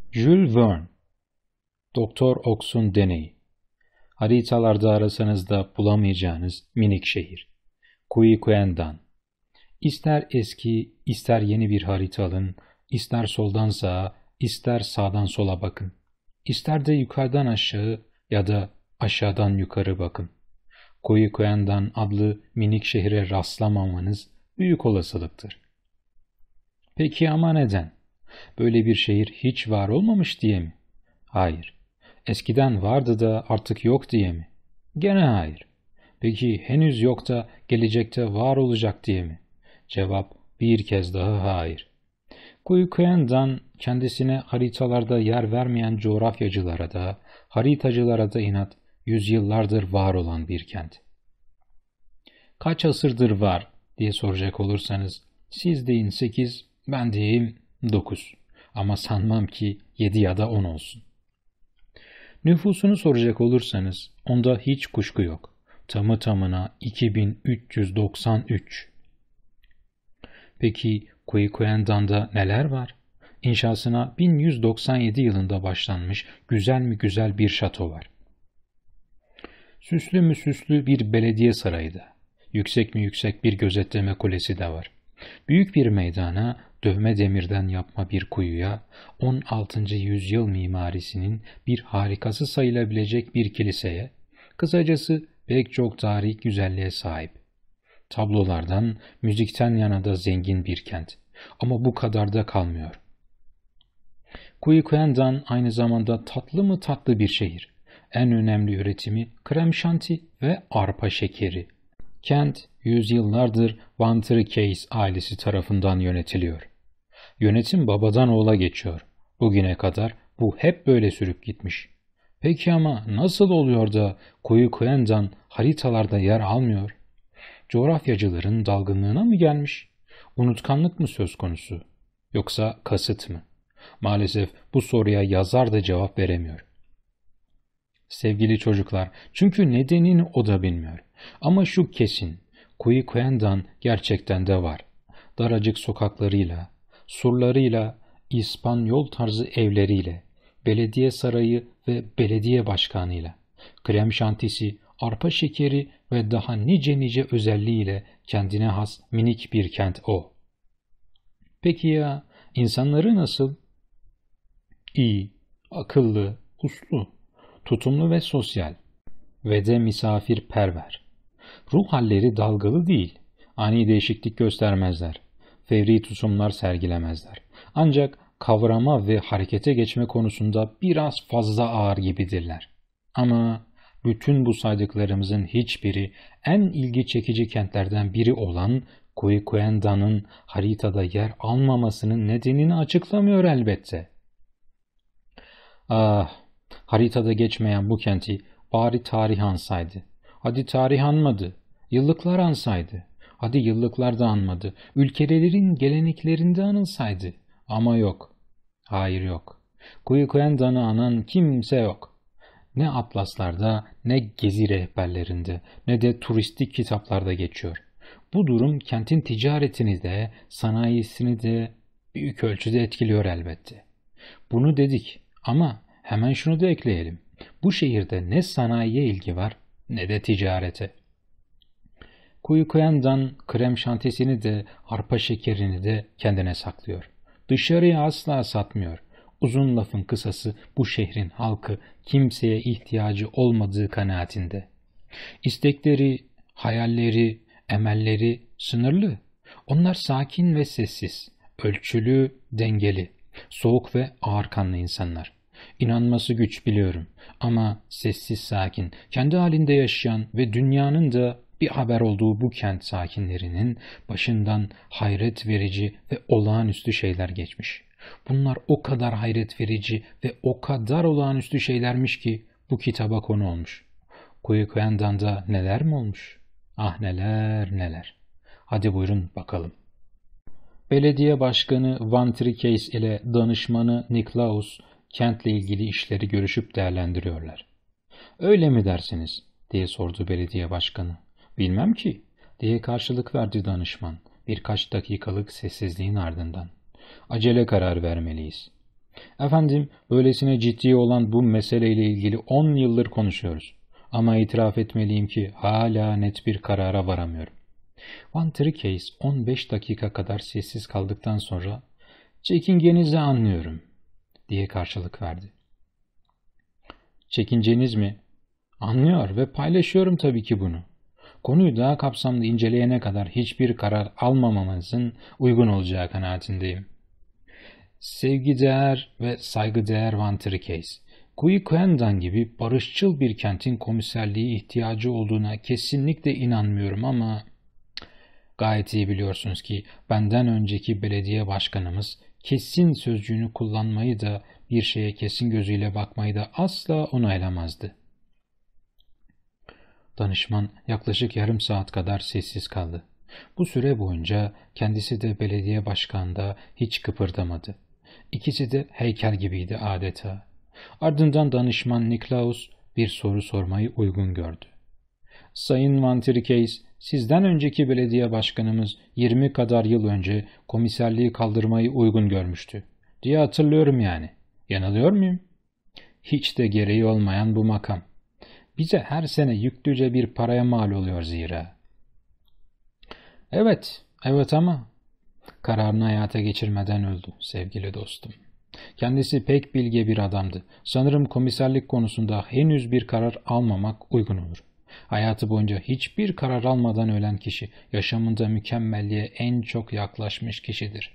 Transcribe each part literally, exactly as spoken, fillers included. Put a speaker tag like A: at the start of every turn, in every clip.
A: Jules Verne, Doktor Ox'un deneyi. Haritalarda arasanız da bulamayacağınız minik şehir. Kuyukuendan. İster eski, ister yeni bir harita alın, ister soldan sağa, ister sağdan sola bakın. İster de yukarıdan aşağı ya da aşağıdan yukarı bakın. Kuyukuendan adlı minik şehre rastlamamanız büyük olasılıktır. Peki ama neden? Böyle bir şehir hiç var olmamış diye mi? Hayır. Eskiden vardı da artık yok diye mi? Gene hayır. Peki henüz yok da gelecekte var olacak diye mi? Cevap bir kez daha hayır. Kuyukuendan kendisine haritalarda yer vermeyen coğrafyacılara da, haritacılara da inat, yüzyıllardır var olan bir kent. Kaç asırdır var diye soracak olursanız, siz deyin sekiz, ben diyeyim dokuz. Ama sanmam ki yedi ya da on olsun. Nüfusunu soracak olursanız, onda hiç kuşku yok. Tamı tamına iki bin üç yüz doksan üç. Peki Kuyukuendan'da neler var? İnşasına bin yüz doksan yedi yılında başlanmış güzel mi güzel bir şato var. Süslü mü süslü bir belediye sarayı da. Yüksek mi yüksek bir gözetleme kulesi de var. Büyük bir meydana, dövme demirden yapma bir kuyuya, on altıncı yüzyıl mimarisinin bir harikası sayılabilecek bir kiliseye, kısacası pek çok tarihi güzelliğe sahip. Tablolardan, müzikten yana da zengin bir kent. Ama bu kadar da kalmıyor. Kuyukuendan aynı zamanda tatlı mı tatlı bir şehir. En önemli üretimi krem şanti ve arpa şekeri. Kent yüzyıllardır Van Case ailesi tarafından yönetiliyor. Yönetim babadan oğula geçiyor. Bugüne kadar bu hep böyle sürüp gitmiş. Peki ama nasıl oluyor da Kuyukuendan haritalarda yer almıyor? Coğrafyacıların dalgınlığına mı gelmiş? Unutkanlık mı söz konusu? Yoksa kasıt mı? Maalesef bu soruya yazar da cevap veremiyor. Sevgili çocuklar, çünkü nedenini o da bilmiyor. Ama şu kesin, Kuyukuendan gerçekten de var. Daracık sokaklarıyla, surlarıyla, İspanyol tarzı evleriyle, belediye sarayı ve belediye başkanıyla, krem şantisi, arpa şekeri ve daha nice nice özelliğiyle kendine has minik bir kent o. Peki ya insanları nasıl? İyi, akıllı, uslu, tutumlu ve sosyal ve de misafirperver. Ruh halleri dalgalı değil, ani değişiklik göstermezler, fevri tutumlar sergilemezler. Ancak kavrama ve harekete geçme konusunda biraz fazla ağır gibidirler. Ama bütün bu saydıklarımızın hiçbiri en ilgi çekici kentlerden biri olan Kuyukuendan'ın haritada yer almamasının nedenini açıklamıyor elbette. Ah, haritada geçmeyen bu kenti bari tarih ansaydı. Hadi tarih anmadı, yıllıklar ansaydı. Hadi yıllıklar da anmadı, ülkelerin geleneklerinde anılsaydı. Ama yok, hayır yok. Kuyukuendan'ı anan kimse yok. Ne atlaslarda, ne gezi rehberlerinde, ne de turistik kitaplarda geçiyor. Bu durum kentin ticaretini de, sanayisini de büyük ölçüde etkiliyor elbette. Bunu dedik ama hemen şunu da ekleyelim. Bu şehirde ne sanayiye ilgi var ne de ticarete. Kuyukuendan krem şantisini de, arpa şekerini de kendine saklıyor. Dışarıya asla satmıyor. Uzun lafın kısası bu şehrin halkı kimseye ihtiyacı olmadığı kanaatinde. İstekleri, hayalleri, emelleri sınırlı. Onlar sakin ve sessiz, ölçülü, dengeli, soğuk ve ağırkanlı insanlar. İnanması güç biliyorum ama sessiz sakin, kendi halinde yaşayan ve dünyanın da bir haber olduğu bu kent sakinlerinin başından hayret verici ve olağanüstü şeyler geçmiş. Bunlar o kadar hayret verici ve o kadar olağanüstü şeylermiş ki bu kitaba konu olmuş. Kuyukuendan'da neler mi olmuş? Ah neler neler. Hadi buyurun bakalım. Belediye başkanı Van Case ile danışmanı Niklaus kentle ilgili işleri görüşüp değerlendiriyorlar. Öyle mi dersiniz? Diye sordu belediye başkanı. Bilmem ki, diye karşılık verdi danışman birkaç dakikalık sessizliğin ardından. Acele karar vermeliyiz. Efendim, böylesine ciddi olan bu meseleyle ilgili on yıldır konuşuyoruz. Ama itiraf etmeliyim ki hala net bir karara varamıyorum. Van Tricase on beş dakika kadar sessiz kaldıktan sonra "Çekincenizi anlıyorum," diye karşılık verdi. "Çekinceniz mi?" "Anlıyor ve paylaşıyorum tabii ki bunu. Konuyu daha kapsamlı inceleyene kadar hiçbir karar almamamızın uygun olacağı kanaatindeyim." Sevgideğer ve saygıdeğer Van Tricase, Kuyukuendan gibi barışçıl bir kentin komiserliğe ihtiyacı olduğuna kesinlikle inanmıyorum ama gayet iyi biliyorsunuz ki benden önceki belediye başkanımız kesin sözcüğünü kullanmayı da bir şeye kesin gözüyle bakmayı da asla onaylamazdı. Danışman yaklaşık yarım saat kadar sessiz kaldı. Bu süre boyunca kendisi de belediye başkanı da hiç kıpırdamadı. İkisi de heykel gibiydi adeta. Ardından danışman Niklaus bir soru sormayı uygun gördü. "Sayın Van Tricase, sizden önceki belediye başkanımız yirmi kadar yıl önce komiserliği kaldırmayı uygun görmüştü diye hatırlıyorum yani. Yanılıyor muyum?" "Hiç de gereği olmayan bu makam. Bize her sene yüklüce bir paraya mal oluyor zira." Evet, evet ama kararını hayata geçirmeden öldü sevgili dostum. Kendisi pek bilge bir adamdı. Sanırım komiserlik konusunda henüz bir karar almamak uygun olur. Hayatı boyunca hiçbir karar almadan ölen kişi, yaşamında mükemmelliğe en çok yaklaşmış kişidir.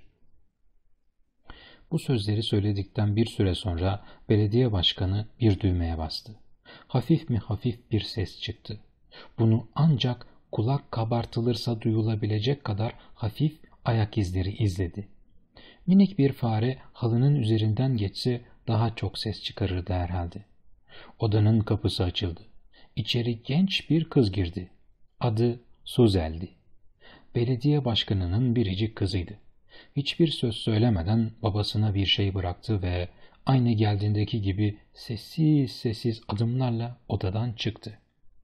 A: Bu sözleri söyledikten bir süre sonra belediye başkanı bir düğmeye bastı. Hafif mi hafif bir ses çıktı. Bunu ancak kulak kabartılırsa duyulabilecek kadar hafif ayak izleri izledi. Minik bir fare halının üzerinden geçse daha çok ses çıkarırdı herhalde. Odanın kapısı açıldı. İçeri genç bir kız girdi. Adı Suzel'di. Belediye başkanının biricik kızıydı. Hiçbir söz söylemeden babasına bir şey bıraktı ve aynı geldiğindeki gibi sessiz sessiz adımlarla odadan çıktı.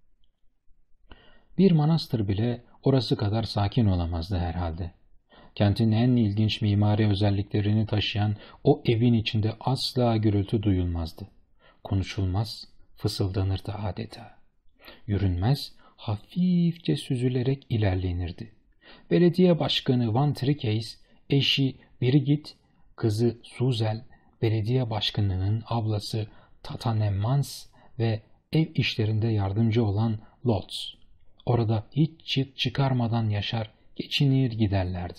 A: Bir manastır bile orası kadar sakin olamazdı herhalde. Kentin en ilginç mimari özelliklerini taşıyan o evin içinde asla gürültü duyulmazdı. Konuşulmaz, fısıldanırdı adeta. Yürünmez, hafifçe süzülerek ilerlenirdi. Belediye başkanı Van Tricase, eşi Birgit, kızı Suzel, belediye başkanının ablası Tatanemmans ve ev işlerinde yardımcı olan Lotz. Orada hiç çıt çıkarmadan yaşar, geçinir giderlerdi.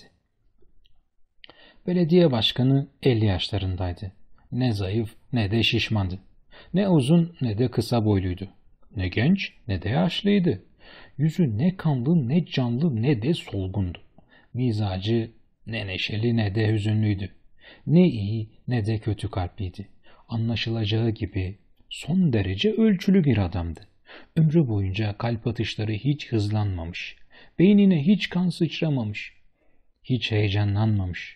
A: Belediye başkanı elli yaşlarındaydı. Ne zayıf ne de şişmandı. Ne uzun ne de kısa boyluydu. Ne genç ne de yaşlıydı. Yüzü ne kanlı ne canlı ne de solgundu. Mizacı ne neşeli ne de hüzünlüydü. Ne iyi ne de kötü kalpliydi. Anlaşılacağı gibi son derece ölçülü bir adamdı. Ömrü boyunca kalp atışları hiç hızlanmamış. Beynine hiç kan sıçramamış. Hiç heyecanlanmamış.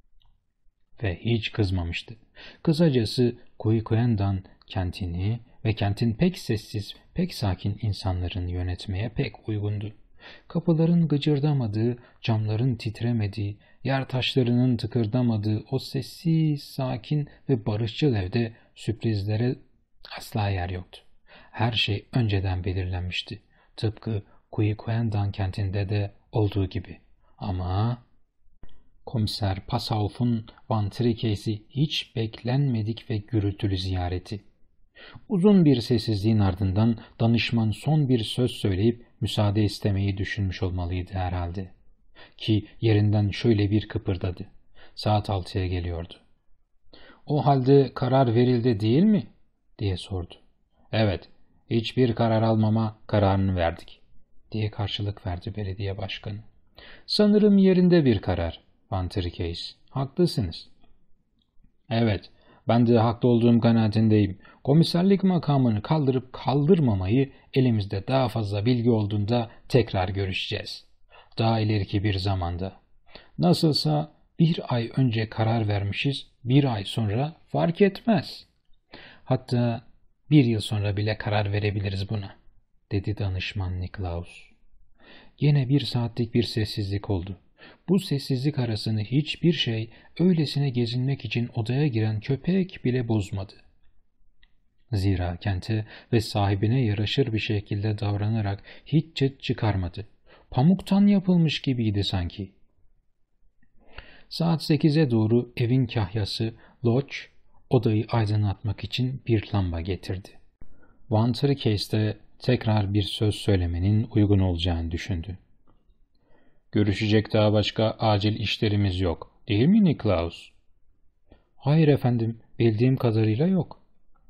A: Ve hiç kızmamıştı. Kısacası Kuyukuendan kentini ve kentin pek sessiz, pek sakin insanların yönetmeye pek uygundu. Kapıların gıcırdamadığı, camların titremediği, yer taşlarının tıkırdamadığı o sessiz, sakin ve barışçıl evde sürprizlere asla yer yoktu. Her şey önceden belirlenmişti. Tıpkı Kuyukuendan kentinde de olduğu gibi. Ama Komiser Passauf'un Van Tricase'i hiç beklenmedik ve gürültülü ziyareti. Uzun bir sessizliğin ardından danışman son bir söz söyleyip müsaade istemeyi düşünmüş olmalıydı herhalde. Ki yerinden şöyle bir kıpırdadı. Saat altıya geliyordu. "O halde karar verildi değil mi?" diye sordu. "Evet, hiçbir karar almama kararını verdik," diye karşılık verdi belediye başkanı. "Sanırım yerinde bir karar Van Tricase. Haklısınız." "Evet, ben de haklı olduğum kanaatindeyim. Komiserlik makamını kaldırıp kaldırmamayı elimizde daha fazla bilgi olduğunda tekrar görüşeceğiz. Daha ileriki bir zamanda. Nasılsa bir ay önce karar vermişiz, bir ay sonra fark etmez. Hatta bir yıl sonra bile karar verebiliriz buna," dedi danışman Niklaus. Yine bir saatlik bir sessizlik oldu. Bu sessizlik arasını hiçbir şey öylesine gezinmek için odaya giren köpek bile bozmadı. Zira Kent'e ve sahibine yaraşır bir şekilde davranarak hiç çıt çıkarmadı. Pamuktan yapılmış gibiydi sanki. Saat sekize doğru evin kahyası Lodge, odayı aydınlatmak için bir lamba getirdi. Vanter Case'de tekrar bir söz söylemenin uygun olacağını düşündü. Görüşecek daha başka acil işlerimiz yok, değil mi Niklaus? Hayır efendim, bildiğim kadarıyla yok.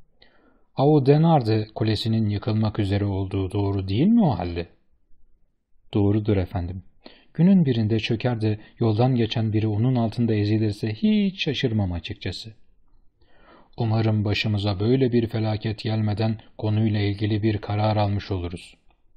A: Audenarde Kulesi'nin yıkılmak üzere olduğu doğru değil mi o halde? Doğrudur efendim. Günün birinde çöker de yoldan geçen biri onun altında ezilirse hiç şaşırmam açıkçası. Umarım başımıza böyle bir felaket gelmeden konuyla ilgili bir karar almış oluruz.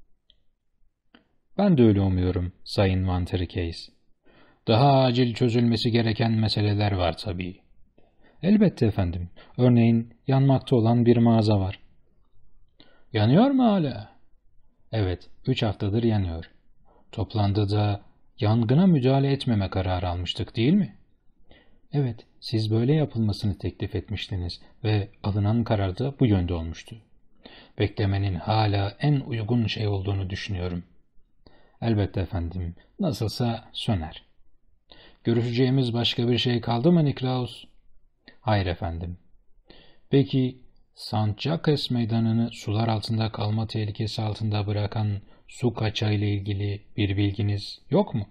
A: Ben de öyle umuyorum, Sayın Vanter Case. Daha acil çözülmesi gereken meseleler var tabii. Elbette efendim. Örneğin yanmakta olan bir mağaza var. Yanıyor mu hala? Evet, üç haftadır yanıyor. Toplantıda yangına müdahale etmeme kararı almıştık değil mi? Evet, siz böyle yapılmasını teklif etmiştiniz ve alınan karar da bu yönde olmuştu. Beklemenin hala en uygun şey olduğunu düşünüyorum. Elbette efendim, nasılsa söner. Görüşeceğimiz başka bir şey kaldı mı Niklaus? Hayır efendim. Peki, Saint Jacques Meydanı'nı sular altında kalma tehlikesi altında bırakan su kaçağı ile ilgili bir bilginiz yok mu?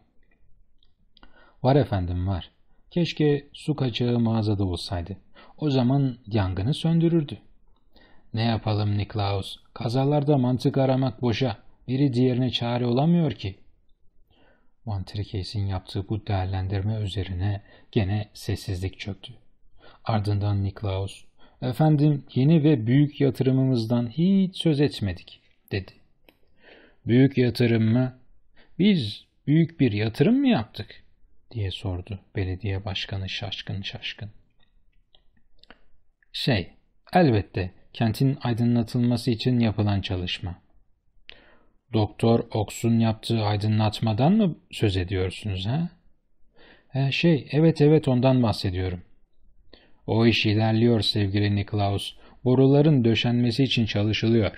A: Var efendim, var. Keşke su kaçağı mağazada olsaydı. O zaman yangını söndürürdü. Ne yapalım Niklaus? Kazalarda mantık aramak boşa. Biri diğerine çare olamıyor ki. Vanter Case'in yaptığı bu değerlendirme üzerine gene sessizlik çöktü. Ardından Niklaus, "Efendim, yeni ve büyük yatırımımızdan hiç söz etmedik," dedi. "Büyük yatırım mı? Biz büyük bir yatırım mı yaptık?" diye sordu belediye başkanı şaşkın şaşkın. Şey, elbette kentin aydınlatılması için yapılan çalışma. Doktor Ox'un yaptığı aydınlatmadan mı söz ediyorsunuz ha? E, şey, evet evet ondan bahsediyorum. O iş ilerliyor sevgili Niklaus. Boruların döşenmesi için çalışılıyor.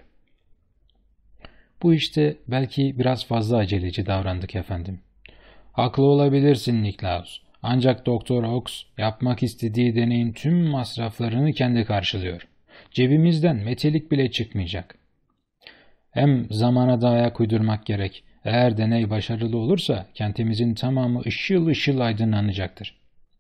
A: Bu işte belki biraz fazla aceleci davrandık efendim. Haklı olabilirsin Niklaus. Ancak Doktor Ox yapmak istediği deneyin tüm masraflarını kendi karşılıyor. Cebimizden metelik bile çıkmayacak. Hem zamana da ayak uydurmak gerek. Eğer deney başarılı olursa kentimizin tamamı ışıl ışıl aydınlanacaktır.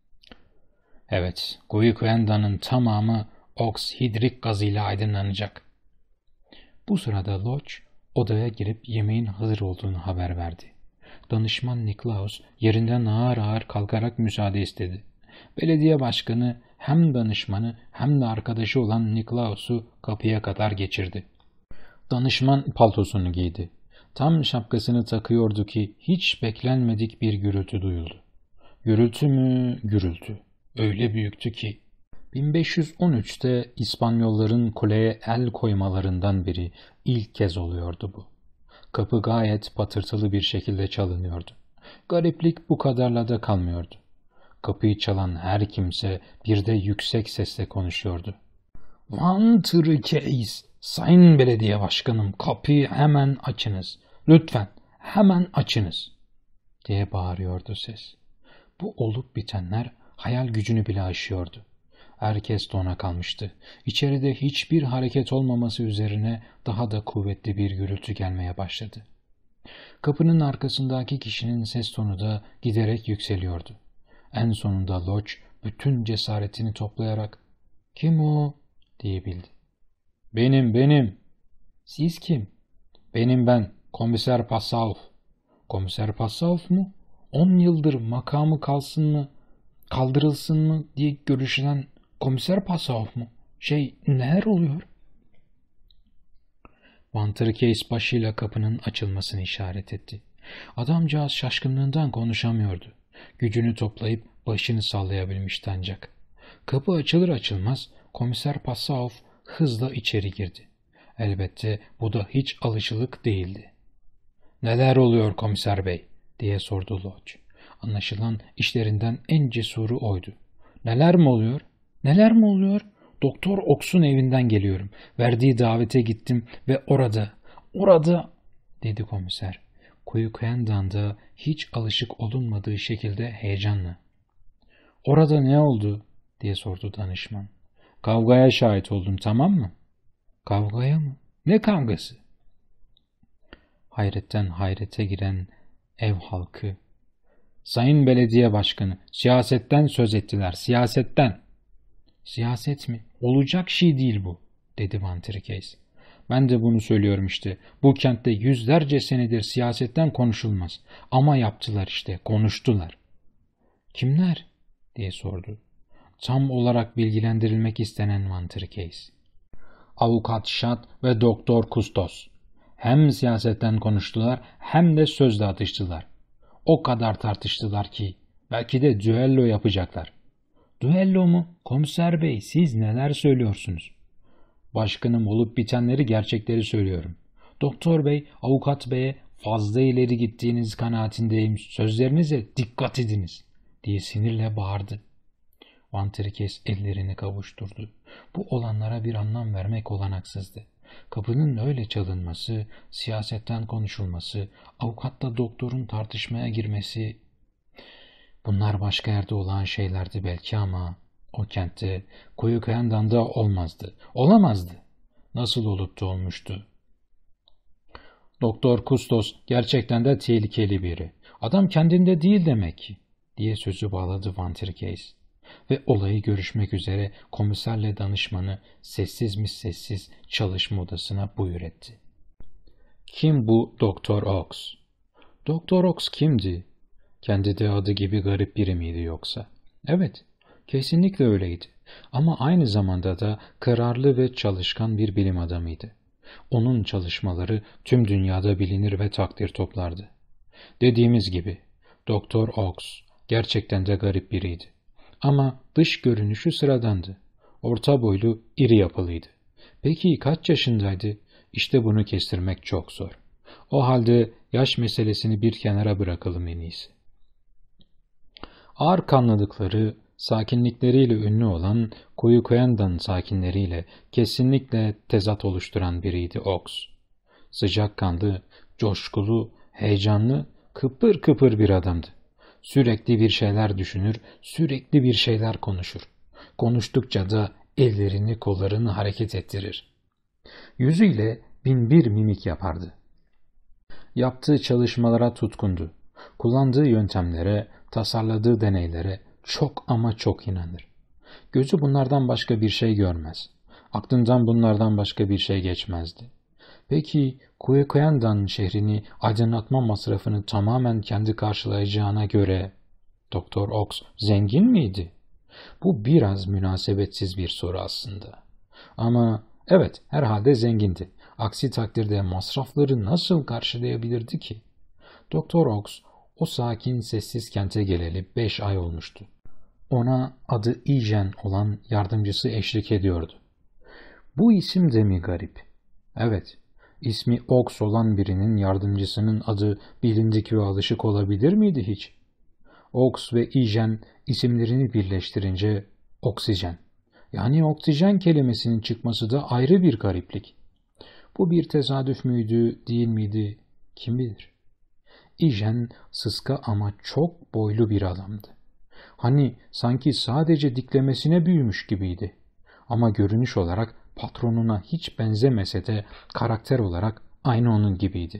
A: Evet, Guiquenda'nın tamamı okshidrik gazıyla aydınlanacak. Bu sırada Lodge odaya girip yemeğin hazır olduğunu haber verdi. Danışman Niklaus yerinden ağır ağır kalkarak müsaade istedi. Belediye başkanı hem danışmanı hem de arkadaşı olan Niklaus'u kapıya kadar geçirdi. Danışman paltosunu giydi. Tam şapkasını takıyordu ki hiç beklenmedik bir gürültü duyuldu. Gürültü mü gürültü. Öyle büyüktü ki. bin beş yüz on üçte İspanyolların kuleye el koymalarından biri ilk kez oluyordu bu. Kapı gayet patırtılı bir şekilde çalınıyordu. Gariplik bu kadarla da kalmıyordu. Kapıyı çalan her kimse bir de yüksek sesle konuşuyordu. "Vanter Case, sayın belediye başkanım, kapıyı hemen açınız. Lütfen hemen açınız," diye bağırıyordu ses. Bu olup bitenler hayal gücünü bile aşıyordu. Herkes dona kalmıştı. İçeride hiçbir hareket olmaması üzerine daha da kuvvetli bir gürültü gelmeye başladı. Kapının arkasındaki kişinin ses tonu da giderek yükseliyordu. En sonunda Lodge bütün cesaretini toplayarak "Kim o?" diyebildi. "Benim, benim." "Siz kim?" "Benim ben, Komiser Passauf." "Komiser Passauf mu? On yıldır makamı kalsın mı, kaldırılsın mı diye görüşülen Komiser Passauf mu? Şey, neler oluyor?" Vanter Case başıyla kapının açılmasını işaret etti. Adamcağız şaşkınlığından konuşamıyordu. Gücünü toplayıp başını sallayabilmişti ancak. Kapı açılır açılmaz Komiser Passauf hızla içeri girdi. Elbette bu da hiç alışılık değildi. "Neler oluyor komiser bey?" diye sordu Lodge. Anlaşılan işlerinden en cesuru oydu. Neler mi oluyor? Neler mi oluyor? Doktor Ox'un evinden geliyorum. Verdiği davete gittim ve orada, orada, dedi komiser. Kuyukuyendan'da hiç alışık olunmadığı şekilde heyecanla. Orada ne oldu? Diye sordu danışman. Kavgaya şahit oldum, tamam mı? Kavgaya mı? Ne kavgası? Hayretten hayrete giren ev halkı. Sayın Belediye Başkanı, siyasetten söz ettiler, siyasetten. Siyaset mi? Olacak şey değil bu, dedi Van Tricase. Ben de bunu söylüyorum işte. Bu kentte yüzlerce senedir siyasetten konuşulmaz. Ama yaptılar işte, konuştular. Kimler? Diye sordu. Tam olarak bilgilendirilmek istenen Van Tricase. Avukat Şat ve Doktor Kustos. Hem siyasetten konuştular hem de sözle atıştılar. O kadar tartıştılar ki belki de düello yapacaklar. Düello mu? Komiser bey, siz neler söylüyorsunuz? Başkanım, olup bitenleri, gerçekleri söylüyorum. Doktor bey, avukat beye fazla ileri gittiğiniz kanaatindeyim. Sözlerinize dikkat ediniz, diye sinirle bağırdı. Van Tricase ellerini kavuşturdu. Bu olanlara bir anlam vermek olanaksızdı. Kapının öyle çalınması, siyasetten konuşulması, avukatla doktorun tartışmaya girmesi... Bunlar başka yerde olan şeylerdi belki ama o kentte, Kuyukuyendan'da olmazdı. Olamazdı. Nasıl olup da olmuştu? Doktor Kustos gerçekten de tehlikeli biri. Adam kendinde değil demek ki, diye sözü bağladı Van Tricase. Ve olayı görüşmek üzere komiserle danışmanı sessiz mi sessiz çalışma odasına buyur etti. Kim bu Doktor Ox? Doktor Ox kimdi? Kendi de adı gibi garip biri miydi yoksa? Evet, kesinlikle öyleydi. Ama aynı zamanda da kararlı ve çalışkan bir bilim adamıydı. Onun çalışmaları tüm dünyada bilinir ve takdir toplardı. Dediğimiz gibi, Doktor Ox gerçekten de garip biriydi. Ama dış görünüşü sıradandı. Orta boylu, iri yapılıydı. Peki kaç yaşındaydı? İşte bunu kestirmek çok zor. O halde yaş meselesini bir kenara bırakalım en iyisi. Ağır kanlılıkları, sakinlikleriyle ünlü olan Kuyukuyendan sakinleriyle kesinlikle tezat oluşturan biriydi Ox. Sıcakkanlı, coşkulu, heyecanlı, kıpır kıpır bir adamdı. Sürekli bir şeyler düşünür, sürekli bir şeyler konuşur. Konuştukça da ellerini kollarını hareket ettirir. Yüzüyle bin bir mimik yapardı. Yaptığı çalışmalara tutkundu. Kullandığı yöntemlere, tasarladığı deneylere çok ama çok inanır. Gözü bunlardan başka bir şey görmez. Aklından bunlardan başka bir şey geçmezdi. Peki Kuyukuyendan şehrini aydınlatma masrafını tamamen kendi karşılayacağına göre Doktor Ox zengin miydi? Bu biraz münasebetsiz bir soru aslında. Ama evet, herhalde zengindi. Aksi takdirde masrafları nasıl karşılayabilirdi ki? Doktor Ox o sakin sessiz kente geleli beş ay olmuştu. Ona adı İjen olan yardımcısı eşlik ediyordu. Bu isim de mi garip? Evet, ismi Ox olan birinin yardımcısının adı bilindik ve alışık olabilir miydi hiç? Ox ve İjen isimlerini birleştirince oksijen. Yani oksijen kelimesinin çıkması da ayrı bir gariplik. Bu bir tesadüf müydü, değil miydi? Kim bilir? İjen sıska ama çok boylu bir adamdı. Hani sanki sadece diklemesine büyümüş gibiydi. Ama görünüş olarak patronuna hiç benzemese de karakter olarak aynı onun gibiydi.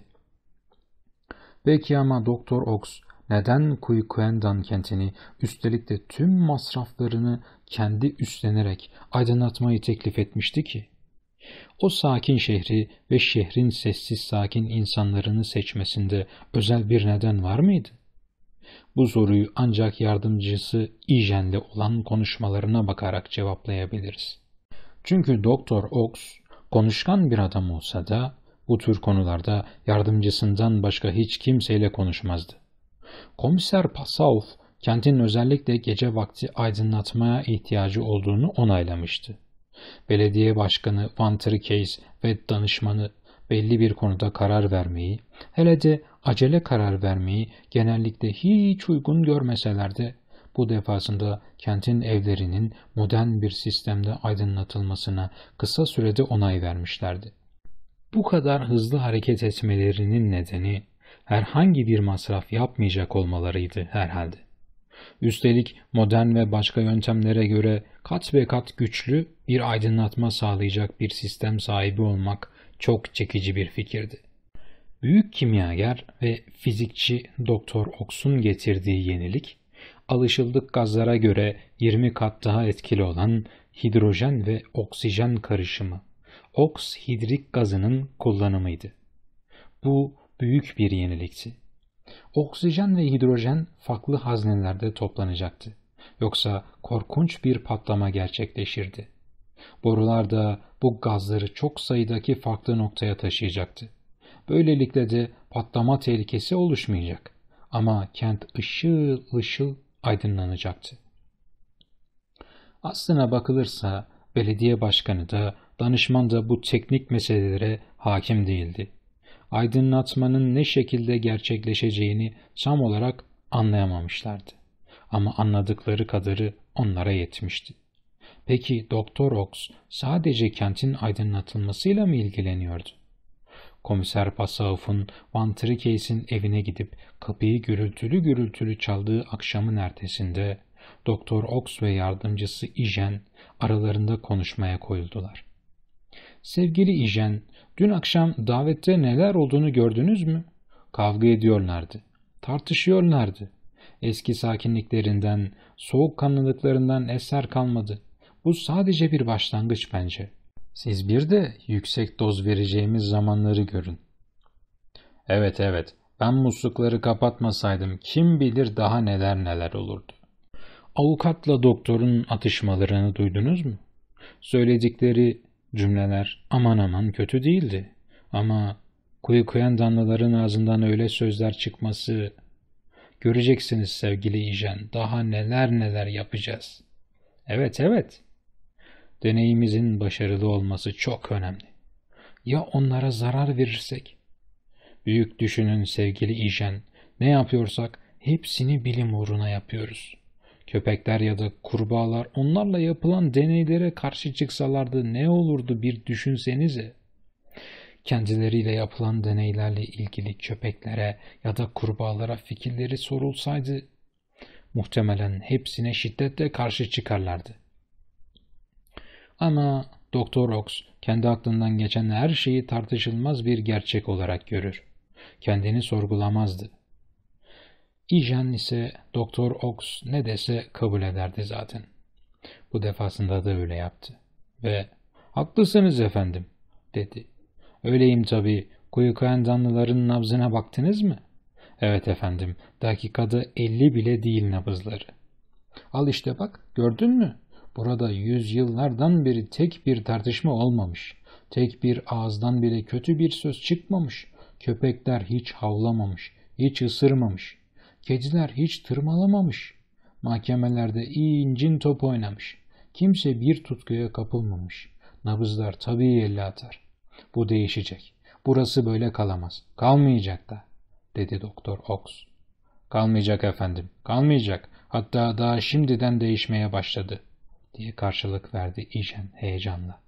A: Peki ama Doktor Ox neden Kuyukuyendan kentini, üstelik de tüm masraflarını kendi üstlenerek aydınlatmayı teklif etmişti ki? O sakin şehri ve şehrin sessiz sakin insanlarını seçmesinde özel bir neden var mıydı? Bu soruyu ancak yardımcısı İjen'le olan konuşmalarına bakarak cevaplayabiliriz. Çünkü Doktor Ox konuşkan bir adam olsa da bu tür konularda yardımcısından başka hiç kimseyle konuşmazdı. Komiser Passauf kentin özellikle gece vakti aydınlatmaya ihtiyacı olduğunu onaylamıştı. Belediye başkanı Van Tricase ve danışmanı belli bir konuda karar vermeyi, hele de acele karar vermeyi genellikle hiç uygun görmeseler de bu defasında kentin evlerinin modern bir sistemde aydınlatılmasına kısa sürede onay vermişlerdi. Bu kadar hızlı hareket etmelerinin nedeni herhangi bir masraf yapmayacak olmalarıydı herhalde. Üstelik modern ve başka yöntemlere göre kat ve kat güçlü bir aydınlatma sağlayacak bir sistem sahibi olmak çok çekici bir fikirdi. Büyük kimyager ve fizikçi Doktor Ox'un getirdiği yenilik, alışıldık gazlara göre yirmi kat daha etkili olan hidrojen ve oksijen karışımı, oks-hidrik gazının kullanımıydı. Bu büyük bir yenilikti. Oksijen ve hidrojen farklı haznelerde toplanacaktı. Yoksa korkunç bir patlama gerçekleşirdi. Borular da bu gazları çok sayıdaki farklı noktaya taşıyacaktı. Böylelikle de patlama tehlikesi oluşmayacak. Ama kent ışıl ışıl aydınlanacaktı. Aslına bakılırsa belediye başkanı da danışman da bu teknik meselelere hakim değildi. Aydınlatmanın ne şekilde gerçekleşeceğini tam olarak anlayamamışlardı. Ama anladıkları kadarı onlara yetmişti. Peki Doktor Ox sadece kentin aydınlatılmasıyla mı ilgileniyordu? Komiser Passauf'un Van Trikeis'in evine gidip kapıyı gürültülü gürültülü çaldığı akşamın ertesinde Doktor Ox ve yardımcısı Ijen aralarında konuşmaya koyuldular. Sevgili Ijen, dün akşam davette neler olduğunu gördünüz mü? Kavga ediyorlardı, tartışıyorlardı. Eski sakinliklerinden, soğukkanlılıklarından eser kalmadı. Bu sadece bir başlangıç bence. Siz bir de yüksek doz vereceğimiz zamanları görün. Evet evet, ben muslukları kapatmasaydım kim bilir daha neler neler olurdu. Avukatla doktorun atışmalarını duydunuz mu? Söyledikleri cümleler aman aman kötü değildi. Ama Kuyukuyendanlıların ağzından öyle sözler çıkması... Göreceksiniz sevgili Ijen, daha neler neler yapacağız. Evet evet. Deneyimizin başarılı olması çok önemli. Ya onlara zarar verirsek? Büyük düşünün sevgili Ijen, ne yapıyorsak hepsini bilim uğruna yapıyoruz. Köpekler ya da kurbağalar onlarla yapılan deneylere karşı çıksalardı ne olurdu bir düşünsenize. Kendileriyle yapılan deneylerle ilgili köpeklere ya da kurbağalara fikirleri sorulsaydı, muhtemelen hepsine şiddetle karşı çıkarlardı. Ama Doktor Ox kendi aklından geçen her şeyi tartışılmaz bir gerçek olarak görür. Kendini sorgulamazdı. Ijen ise Doktor Ox ne dese kabul ederdi zaten. Bu defasında da öyle yaptı. Ve "Haklısınız efendim," dedi. "Öyleyim tabii. Kuyukuyendanlıların nabzına baktınız mı?" "Evet efendim. Dakikada elli bile değil nabızları." "Al işte bak, gördün mü? Burada yüzyıllardan beri tek bir tartışma olmamış. Tek bir ağızdan bile kötü bir söz çıkmamış. Köpekler hiç havlamamış, hiç ısırmamış. Kediler hiç tırmalamamış. Mahkemelerde incin top oynamış. Kimse bir tutkuya kapılmamış. Nabızlar tabii elli atar. Bu değişecek. Burası böyle kalamaz. Kalmayacak da," dedi Doktor Ox. "Kalmayacak efendim, kalmayacak. Hatta daha şimdiden değişmeye başladı," diye karşılık verdi Ijen heyecanla.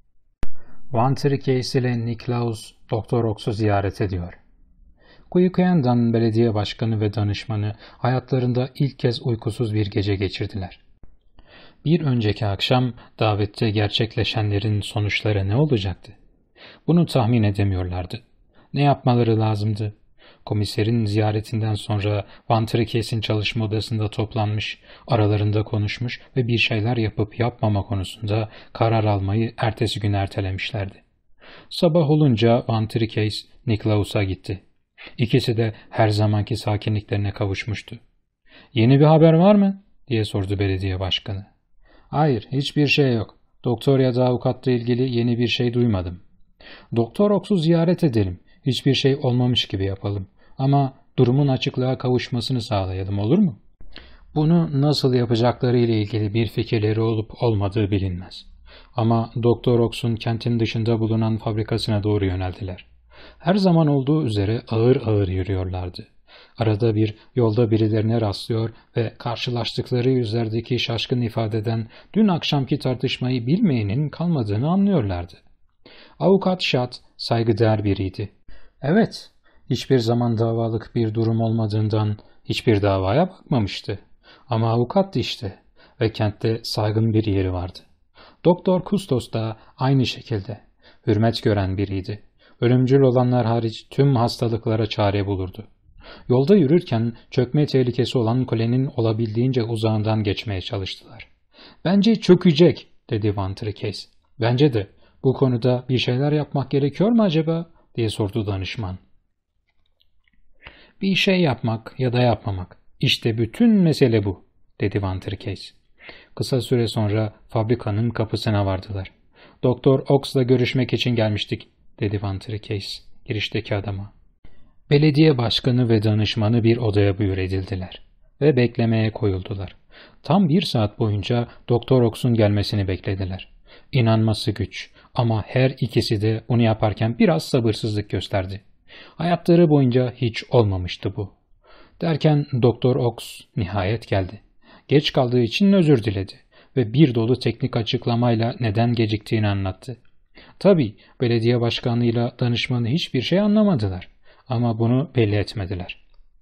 A: Van Trikeis ile Niklaus Doktor Ox'u ziyaret ediyor. Kuyukuyendan belediye başkanı ve danışmanı hayatlarında ilk kez uykusuz bir gece geçirdiler. Bir önceki akşam davette gerçekleşenlerin sonuçları ne olacaktı? Bunu tahmin edemiyorlardı. Ne yapmaları lazımdı? Komiserin ziyaretinden sonra Van Trikeis'in çalışma odasında toplanmış, aralarında konuşmuş ve bir şeyler yapıp yapmama konusunda karar almayı ertesi gün ertelemişlerdi. Sabah olunca Van Trikeis Niklaus'a gitti. İkisi de her zamanki sakinliklerine kavuşmuştu. "Yeni bir haber var mı?" diye sordu belediye başkanı. "Hayır, hiçbir şey yok. Doktor ya da avukatla ilgili yeni bir şey duymadım. Doktor Ox'u ziyaret edelim. Hiçbir şey olmamış gibi yapalım. Ama durumun açıklığa kavuşmasını sağlayalım, olur mu?" Bunu nasıl yapacakları ile ilgili bir fikirleri olup olmadığı bilinmez. Ama Doktor Ox'un kentin dışında bulunan fabrikasına doğru yöneldiler. Her zaman olduğu üzere ağır ağır yürüyorlardı. Arada bir yolda birilerine rastlıyor ve karşılaştıkları yüzlerdeki şaşkın ifadeden dün akşamki tartışmayı bilmeyenin kalmadığını anlıyorlardı. Avukat Şat saygıdeğer biriydi. Evet, hiçbir zaman davalık bir durum olmadığından hiçbir davaya bakmamıştı. Ama avukattı işte ve kentte saygın bir yeri vardı. Doktor Kustos da aynı şekilde hürmet gören biriydi. Ölümcül olanlar hariç tüm hastalıklara çare bulurdu. Yolda yürürken çökme tehlikesi olan kulenin olabildiğince uzağından geçmeye çalıştılar. "Bence çökecek," dedi Van Tricase. "Bence de. Bu konuda bir şeyler yapmak gerekiyor mu acaba?" diye sordu danışman. "Bir şey yapmak ya da yapmamak. İşte bütün mesele bu," dedi Van Tricase. Kısa süre sonra fabrikanın kapısına vardılar. "Doktor Ox'la görüşmek için gelmiştik," dedi Van Tricase girişteki adama. Belediye başkanı ve danışmanı bir odaya buyur edildiler ve beklemeye koyuldular. Tam bir saat boyunca Doktor Ox'un gelmesini beklediler. İnanması güç ama her ikisi de bunu yaparken biraz sabırsızlık gösterdi. Hayatları boyunca hiç olmamıştı bu. Derken Doktor Ox nihayet geldi. Geç kaldığı için özür diledi ve bir dolu teknik açıklamayla neden geciktiğini anlattı. Tabii belediye başkanıyla danışmanı hiçbir şey anlamadılar ama bunu belli etmediler.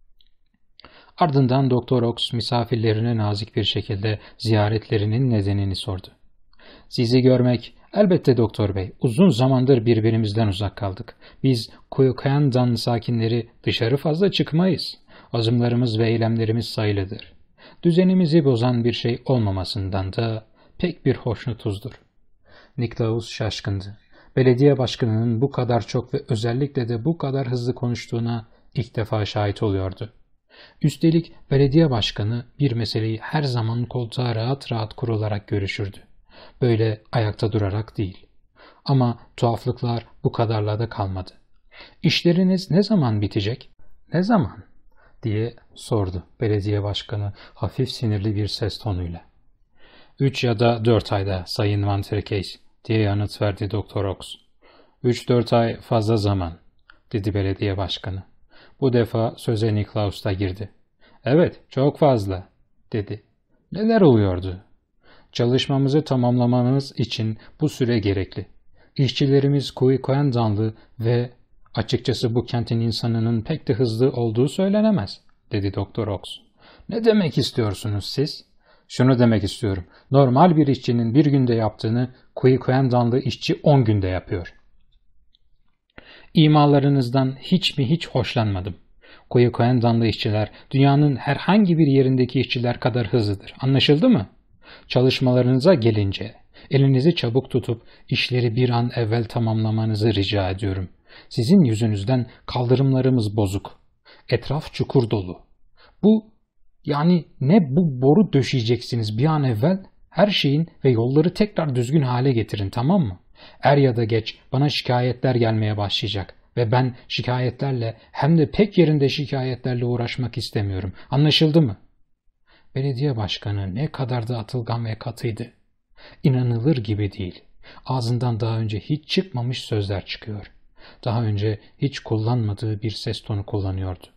A: Ardından Doktor Ox misafirlerine nazik bir şekilde ziyaretlerinin nedenini sordu. "Sizi görmek, elbette doktor bey, uzun zamandır birbirimizden uzak kaldık. Biz Kuyukandan sakinleri dışarı fazla çıkmayız. Azımlarımız ve eylemlerimiz sayılıdır. Düzenimizi bozan bir şey olmamasından da pek bir hoşnutuzdur." Niklaus şaşkındı. Belediye başkanının bu kadar çok ve özellikle de bu kadar hızlı konuştuğuna ilk defa şahit oluyordu. Üstelik belediye başkanı bir meseleyi her zaman koltuğa rahat rahat kurularak görüşürdü. Böyle ayakta durarak değil. Ama tuhaflıklar bu kadarla da kalmadı. "İşleriniz ne zaman bitecek?" "Ne zaman?" diye sordu belediye başkanı hafif sinirli bir ses tonuyla. "Üç ya da dört ayda Sayın Van Tricase," diye yanıt verdi Doktor Ox. Üç dört ay fazla zaman," dedi belediye başkanı. Bu defa söze Niklaus da girdi. "Evet, çok fazla," dedi. "Neler oluyordu?" "Çalışmamızı tamamlamamız için bu süre gerekli. İşçilerimiz Kuyukandanlı ve açıkçası bu kentin insanının pek de hızlı olduğu söylenemez," dedi Doktor Ox. "Ne demek istiyorsunuz siz?" "Şunu demek istiyorum. Normal bir işçinin bir günde yaptığını Kuyukandanlı işçi on günde yapıyor." "İmalarınızdan hiç mi hiç hoşlanmadım. Kuyukandanlı işçiler dünyanın herhangi bir yerindeki işçiler kadar hızlıdır. Anlaşıldı mı? Çalışmalarınıza gelince elinizi çabuk tutup işleri bir an evvel tamamlamanızı rica ediyorum. Sizin yüzünüzden kaldırımlarımız bozuk. Etraf çukur dolu. Bu yani ne bu boru döşeyeceksiniz bir an evvel, her şeyin ve yolları tekrar düzgün hale getirin, tamam mı? Er ya da geç bana şikayetler gelmeye başlayacak ve ben şikayetlerle hem de pek yerinde şikayetlerle uğraşmak istemiyorum. Anlaşıldı mı?" Belediye başkanı ne kadar da atılgan ve katıydı. İnanılır gibi değil. Ağzından daha önce hiç çıkmamış sözler çıkıyor. Daha önce hiç kullanmadığı bir ses tonu kullanıyordu.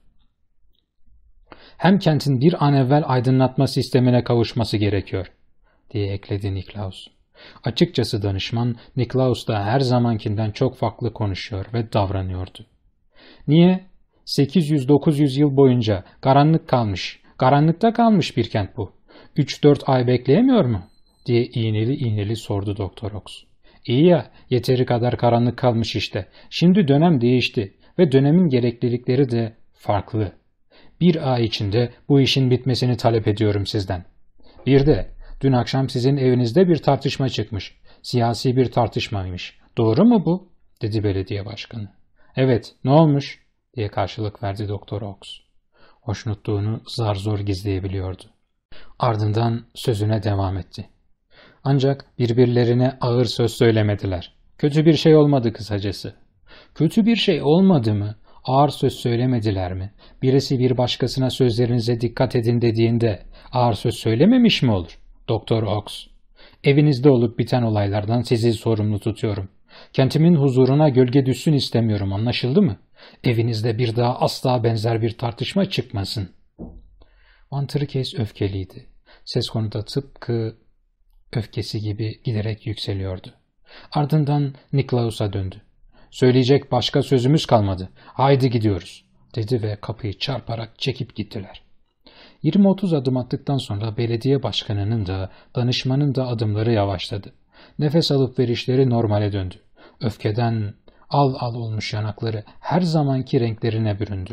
A: "Hem kentin bir an evvel aydınlatma sistemine kavuşması gerekiyor," diye ekledi Niklaus. Açıkçası danışman Niklaus da her zamankinden çok farklı konuşuyor ve davranıyordu. "Niye? sekiz yüz dokuz yüz yıl boyunca karanlık kalmış, karanlıkta kalmış bir kent bu. üç dört ay bekleyemiyor mu?" diye iğneli iğneli sordu Doktor Ox. "İyi ya, yeteri kadar karanlık kalmış işte. Şimdi dönem değişti ve dönemin gereklilikleri de farklı. Bir ay içinde bu işin bitmesini talep ediyorum sizden. Bir de dün akşam sizin evinizde bir tartışma çıkmış. Siyasi bir tartışmaymış. Doğru mu bu?" dedi belediye başkanı. "Evet, ne olmuş?" diye karşılık verdi Doktor Ox. Hoşnutluğunu zar zor gizleyebiliyordu. Ardından sözüne devam etti. "Ancak birbirlerine ağır söz söylemediler. Kötü bir şey olmadı kısacası." "Kötü bir şey olmadı mı? Ağır söz söylemediler mi? Birisi bir başkasına sözlerinize dikkat edin dediğinde ağır söz söylememiş mi olur? Doktor Ox, Evinizde olup biten olaylardan sizi sorumlu tutuyorum. Kentimin huzuruna gölge düşsün istemiyorum, anlaşıldı mı? Evinizde bir daha asla benzer bir tartışma çıkmasın. Van Tricase öfkeliydi. Ses konuda tıpkı öfkesi gibi giderek yükseliyordu. Ardından Niklaus'a döndü. Söyleyecek başka sözümüz kalmadı. Haydi gidiyoruz, dedi ve kapıyı çarparak çekip gittiler. yirmi otuz adım attıktan sonra belediye başkanının da danışmanın da adımları yavaşladı. Nefes alıp verişleri normale döndü. Öfkeden al al olmuş yanakları her zamanki renklerine büründü.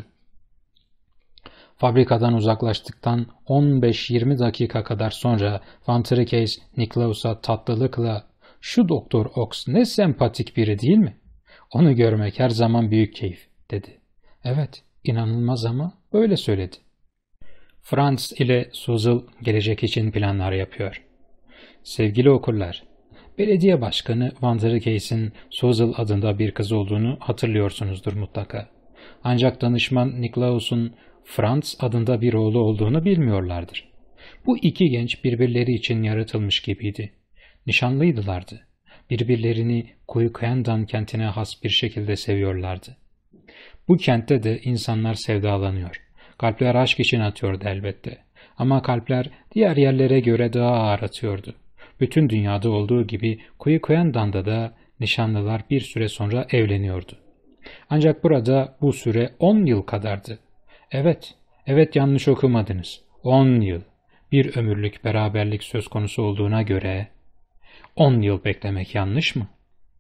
A: Fabrikadan uzaklaştıktan on beş yirmi dakika kadar sonra Van Tricase Niklaus'a tatlılıkla "Şu Doktor Ox ne sempatik biri değil mi? Onu görmek her zaman büyük keyif," dedi. "Evet, inanılmaz ama böyle söyledi." Franz ile Suzel gelecek için planlar yapıyor. Sevgili okurlar, belediye başkanı Van Tricase'in Suzel adında bir kız olduğunu hatırlıyorsunuzdur mutlaka. Ancak danışman Niklaus'un Franz adında bir oğlu olduğunu bilmiyorlardır. Bu iki genç birbirleri için yaratılmış gibiydi. Nişanlıydılardı. Birbirlerini Kuyukendan kentine has bir şekilde seviyorlardı. Bu kentte de insanlar sevdalanıyor. Kalpler aşk için atıyordu elbette. Ama kalpler diğer yerlere göre daha ağır atıyordu. Bütün dünyada olduğu gibi Kuyukendan'da da nişanlılar bir süre sonra evleniyordu. Ancak burada bu süre on yıl kadardı. Evet, evet yanlış okumadınız. On yıl. Bir ömürlük beraberlik söz konusu olduğuna göre on yıl beklemek yanlış mı?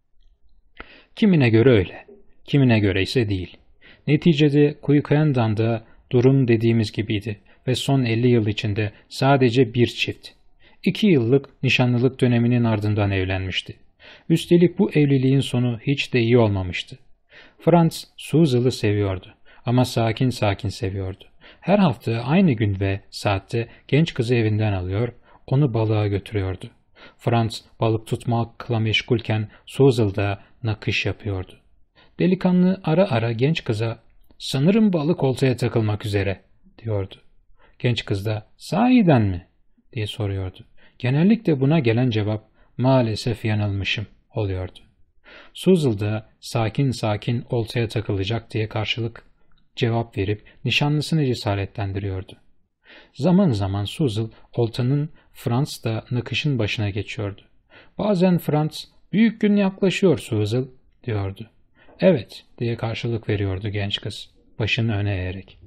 A: Kimine göre öyle, kimine göre ise değil. Neticede Kuyukendan'da durum dediğimiz gibiydi ve son elli yıl içinde sadece bir çift, iki yıllık nişanlılık döneminin ardından evlenmişti. Üstelik bu evliliğin sonu hiç de iyi olmamıştı. Franz Suzel'ı seviyordu ama sakin sakin seviyordu. Her hafta aynı gün ve saatte genç kızı evinden alıyor, onu balığa götürüyordu. Franz balık tutmakla meşgulken Suzel da nakış yapıyordu. Delikanlı ara ara genç kıza "Sanırım balık oltaya takılmak üzere," diyordu. Genç kız da "Sahiden mi?" diye soruyordu. Genellikle buna gelen cevap "Maalesef yanılmışım," oluyordu. Suzel da sakin sakin oltaya takılacak diye karşılık cevap verip nişanlısını cesaretlendiriyordu. Zaman zaman Suzel oltanın, Franz da nakışın başına geçiyordu. Bazen Franz "Büyük gün yaklaşıyor Suzel," diyordu. "Evet," diye karşılık veriyordu genç kız, başını öne eğerek.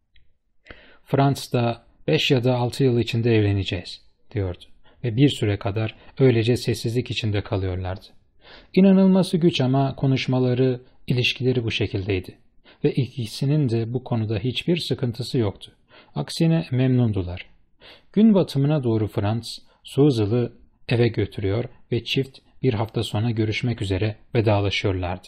A: Franz da beş ya da altı yıl içinde evleneceğiz," diyordu ve bir süre kadar öylece sessizlik içinde kalıyorlardı. İnanılması güç ama konuşmaları, ilişkileri bu şekildeydi ve ikisinin de bu konuda hiçbir sıkıntısı yoktu. Aksine memnundular. Gün batımına doğru Franz, Suzel'ı eve götürüyor ve çift bir hafta sonra görüşmek üzere vedalaşıyorlardı.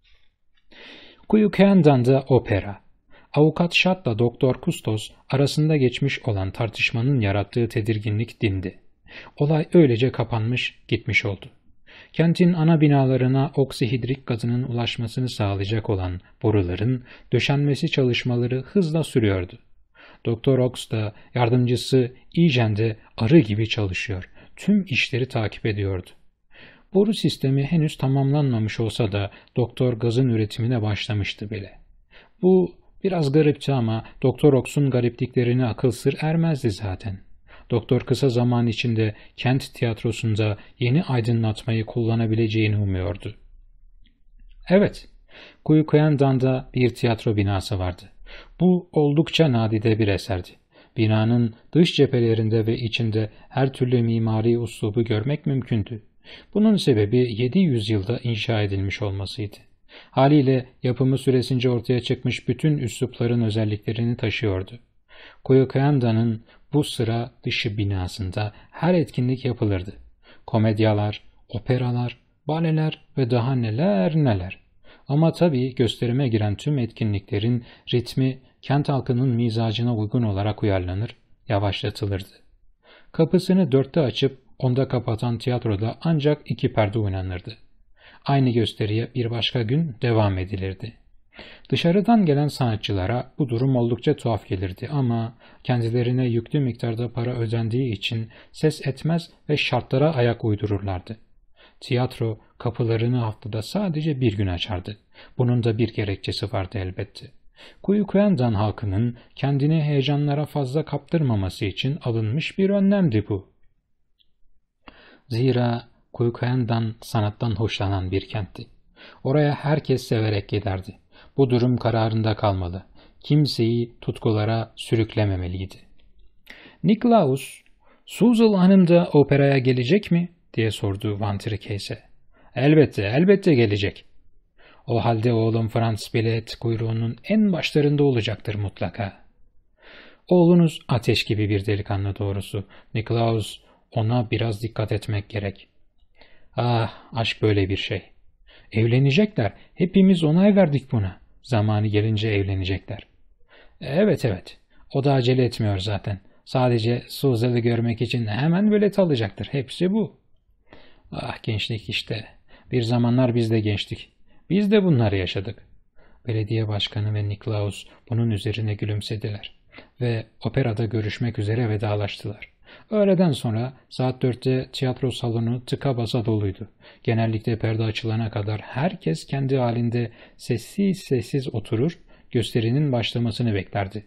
A: Kuyukendan'da opera. Avukat Şat'la Doktor Kustos arasında geçmiş olan tartışmanın yarattığı tedirginlik dindi. Olay öylece kapanmış, gitmiş oldu. Kentin ana binalarına oksihidrik gazının ulaşmasını sağlayacak olan boruların döşenmesi çalışmaları hızla sürüyordu. Doktor Ox da yardımcısı Ijen de arı gibi çalışıyor. Tüm işleri takip ediyordu. Boru sistemi henüz tamamlanmamış olsa da doktor gazın üretimine başlamıştı bile. Bu biraz garipti ama Doktor Ox'un garipliklerini akıl sır ermezdi zaten. Doktor kısa zaman içinde kent tiyatrosunda yeni aydınlatmayı kullanabileceğini umuyordu. Evet, Kuyukendan'da bir tiyatro binası vardı. Bu oldukça nadide bir eserdi. Binanın dış cephelerinde ve içinde her türlü mimari uslubu görmek mümkündü. Bunun sebebi yedi yüz yılda inşa edilmiş olmasıydı. Haliyle yapımı süresince ortaya çıkmış bütün üslupların özelliklerini taşıyordu. Kuyukendan'ın bu sıra dışı binasında her etkinlik yapılırdı. Komedyalar, operalar, baleler ve daha neler neler. Ama tabii gösterime giren tüm etkinliklerin ritmi kent halkının mizacına uygun olarak uyarlanır, yavaşlatılırdı. Kapısını dörtte açıp onda kapatan tiyatroda ancak iki perde oynanırdı. Aynı gösteriye bir başka gün devam edilirdi. Dışarıdan gelen sanatçılara bu durum oldukça tuhaf gelirdi ama kendilerine yüklü miktarda para ödendiği için ses etmez ve şartlara ayak uydururlardı. Tiyatro kapılarını haftada sadece bir gün açardı. Bunun da bir gerekçesi vardı elbette. Kuyukuyandan halkının kendini heyecanlara fazla kaptırmaması için alınmış bir önlemdi bu. Zira Kuyukuyandan sanattan hoşlanan bir kentti. Oraya herkes severek giderdi. Bu durum kararında kalmalı. Kimseyi tutkulara sürüklememeliydi. Niklaus, "Suzel Hanım da operaya gelecek mi?" diye sordu Van Tricke'ye. "Elbette, elbette gelecek." "O halde oğlum Franz bilet kuyruğunun en başlarında olacaktır mutlaka." "Oğlunuz ateş gibi bir delikanlı doğrusu. Niklaus, ona biraz dikkat etmek gerek." "Ah, aşk böyle bir şey. Evlenecekler. Hepimiz onay verdik buna. Zamanı gelince evlenecekler." "Evet evet. O da acele etmiyor zaten. Sadece Suzel'i görmek için hemen bilet alacaktır. Hepsi bu." "Ah gençlik işte. Bir zamanlar biz de gençtik. Biz de bunları yaşadık." Belediye başkanı ve Niklaus bunun üzerine gülümsediler ve operada görüşmek üzere vedalaştılar. Öğleden sonra saat dörtte tiyatro salonu tıka basa doluydu. Genellikle perde açılana kadar herkes kendi halinde sessiz sessiz oturur, gösterinin başlamasını beklerdi.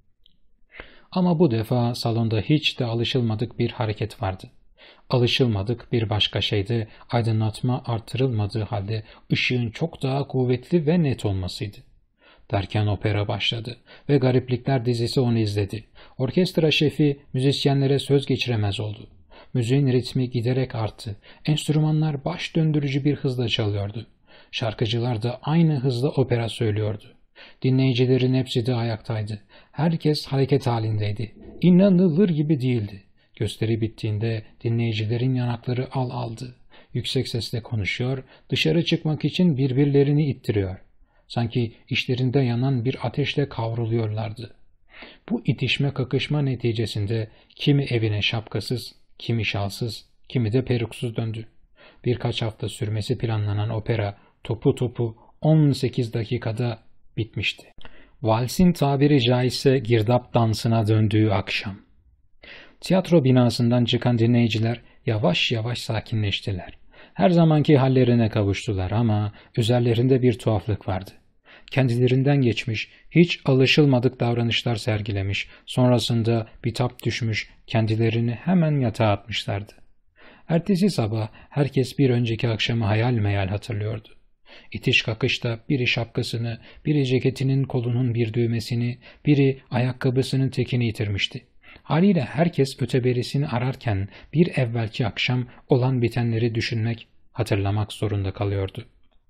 A: Ama bu defa salonda hiç de alışılmadık bir hareket vardı. Alışılmadık bir başka şey de aydınlatma artırılmadığı halde ışığın çok daha kuvvetli ve net olmasıydı. Derken opera başladı ve Gariplikler dizisi onu izledi. Orkestra şefi müzisyenlere söz geçiremez oldu. Müziğin ritmi giderek arttı. Enstrümanlar baş döndürücü bir hızla çalıyordu. Şarkıcılar da aynı hızla opera söylüyordu. Dinleyicilerin hepsi de ayaktaydı. Herkes hareket halindeydi. İnanılır gibi değildi. Gösteri bittiğinde dinleyicilerin yanakları al aldı. Yüksek sesle konuşuyor, dışarı çıkmak için birbirlerini ittiriyor. Sanki işlerinde yanan bir ateşle kavruluyorlardı. Bu itişme kakışma neticesinde kimi evine şapkasız, kimi şalsız, kimi de peruksuz döndü. Birkaç hafta sürmesi planlanan opera topu topu on sekiz dakikada bitmişti. Valsin tabiri caizse girdap dansına döndüğü akşam. Tiyatro binasından çıkan dinleyiciler yavaş yavaş sakinleştiler. Her zamanki hallerine kavuştular ama üzerlerinde bir tuhaflık vardı. Kendilerinden geçmiş, hiç alışılmadık davranışlar sergilemiş, sonrasında bitap düşmüş, kendilerini hemen yatağa atmışlardı. Ertesi sabah herkes bir önceki akşamı hayal meyal hatırlıyordu. İtiş kakışta biri şapkasını, biri ceketinin kolunun bir düğmesini, biri ayakkabısının tekini yitirmişti. Haliyle herkes öteberisini ararken bir evvelki akşam olan bitenleri düşünmek, hatırlamak zorunda kalıyordu.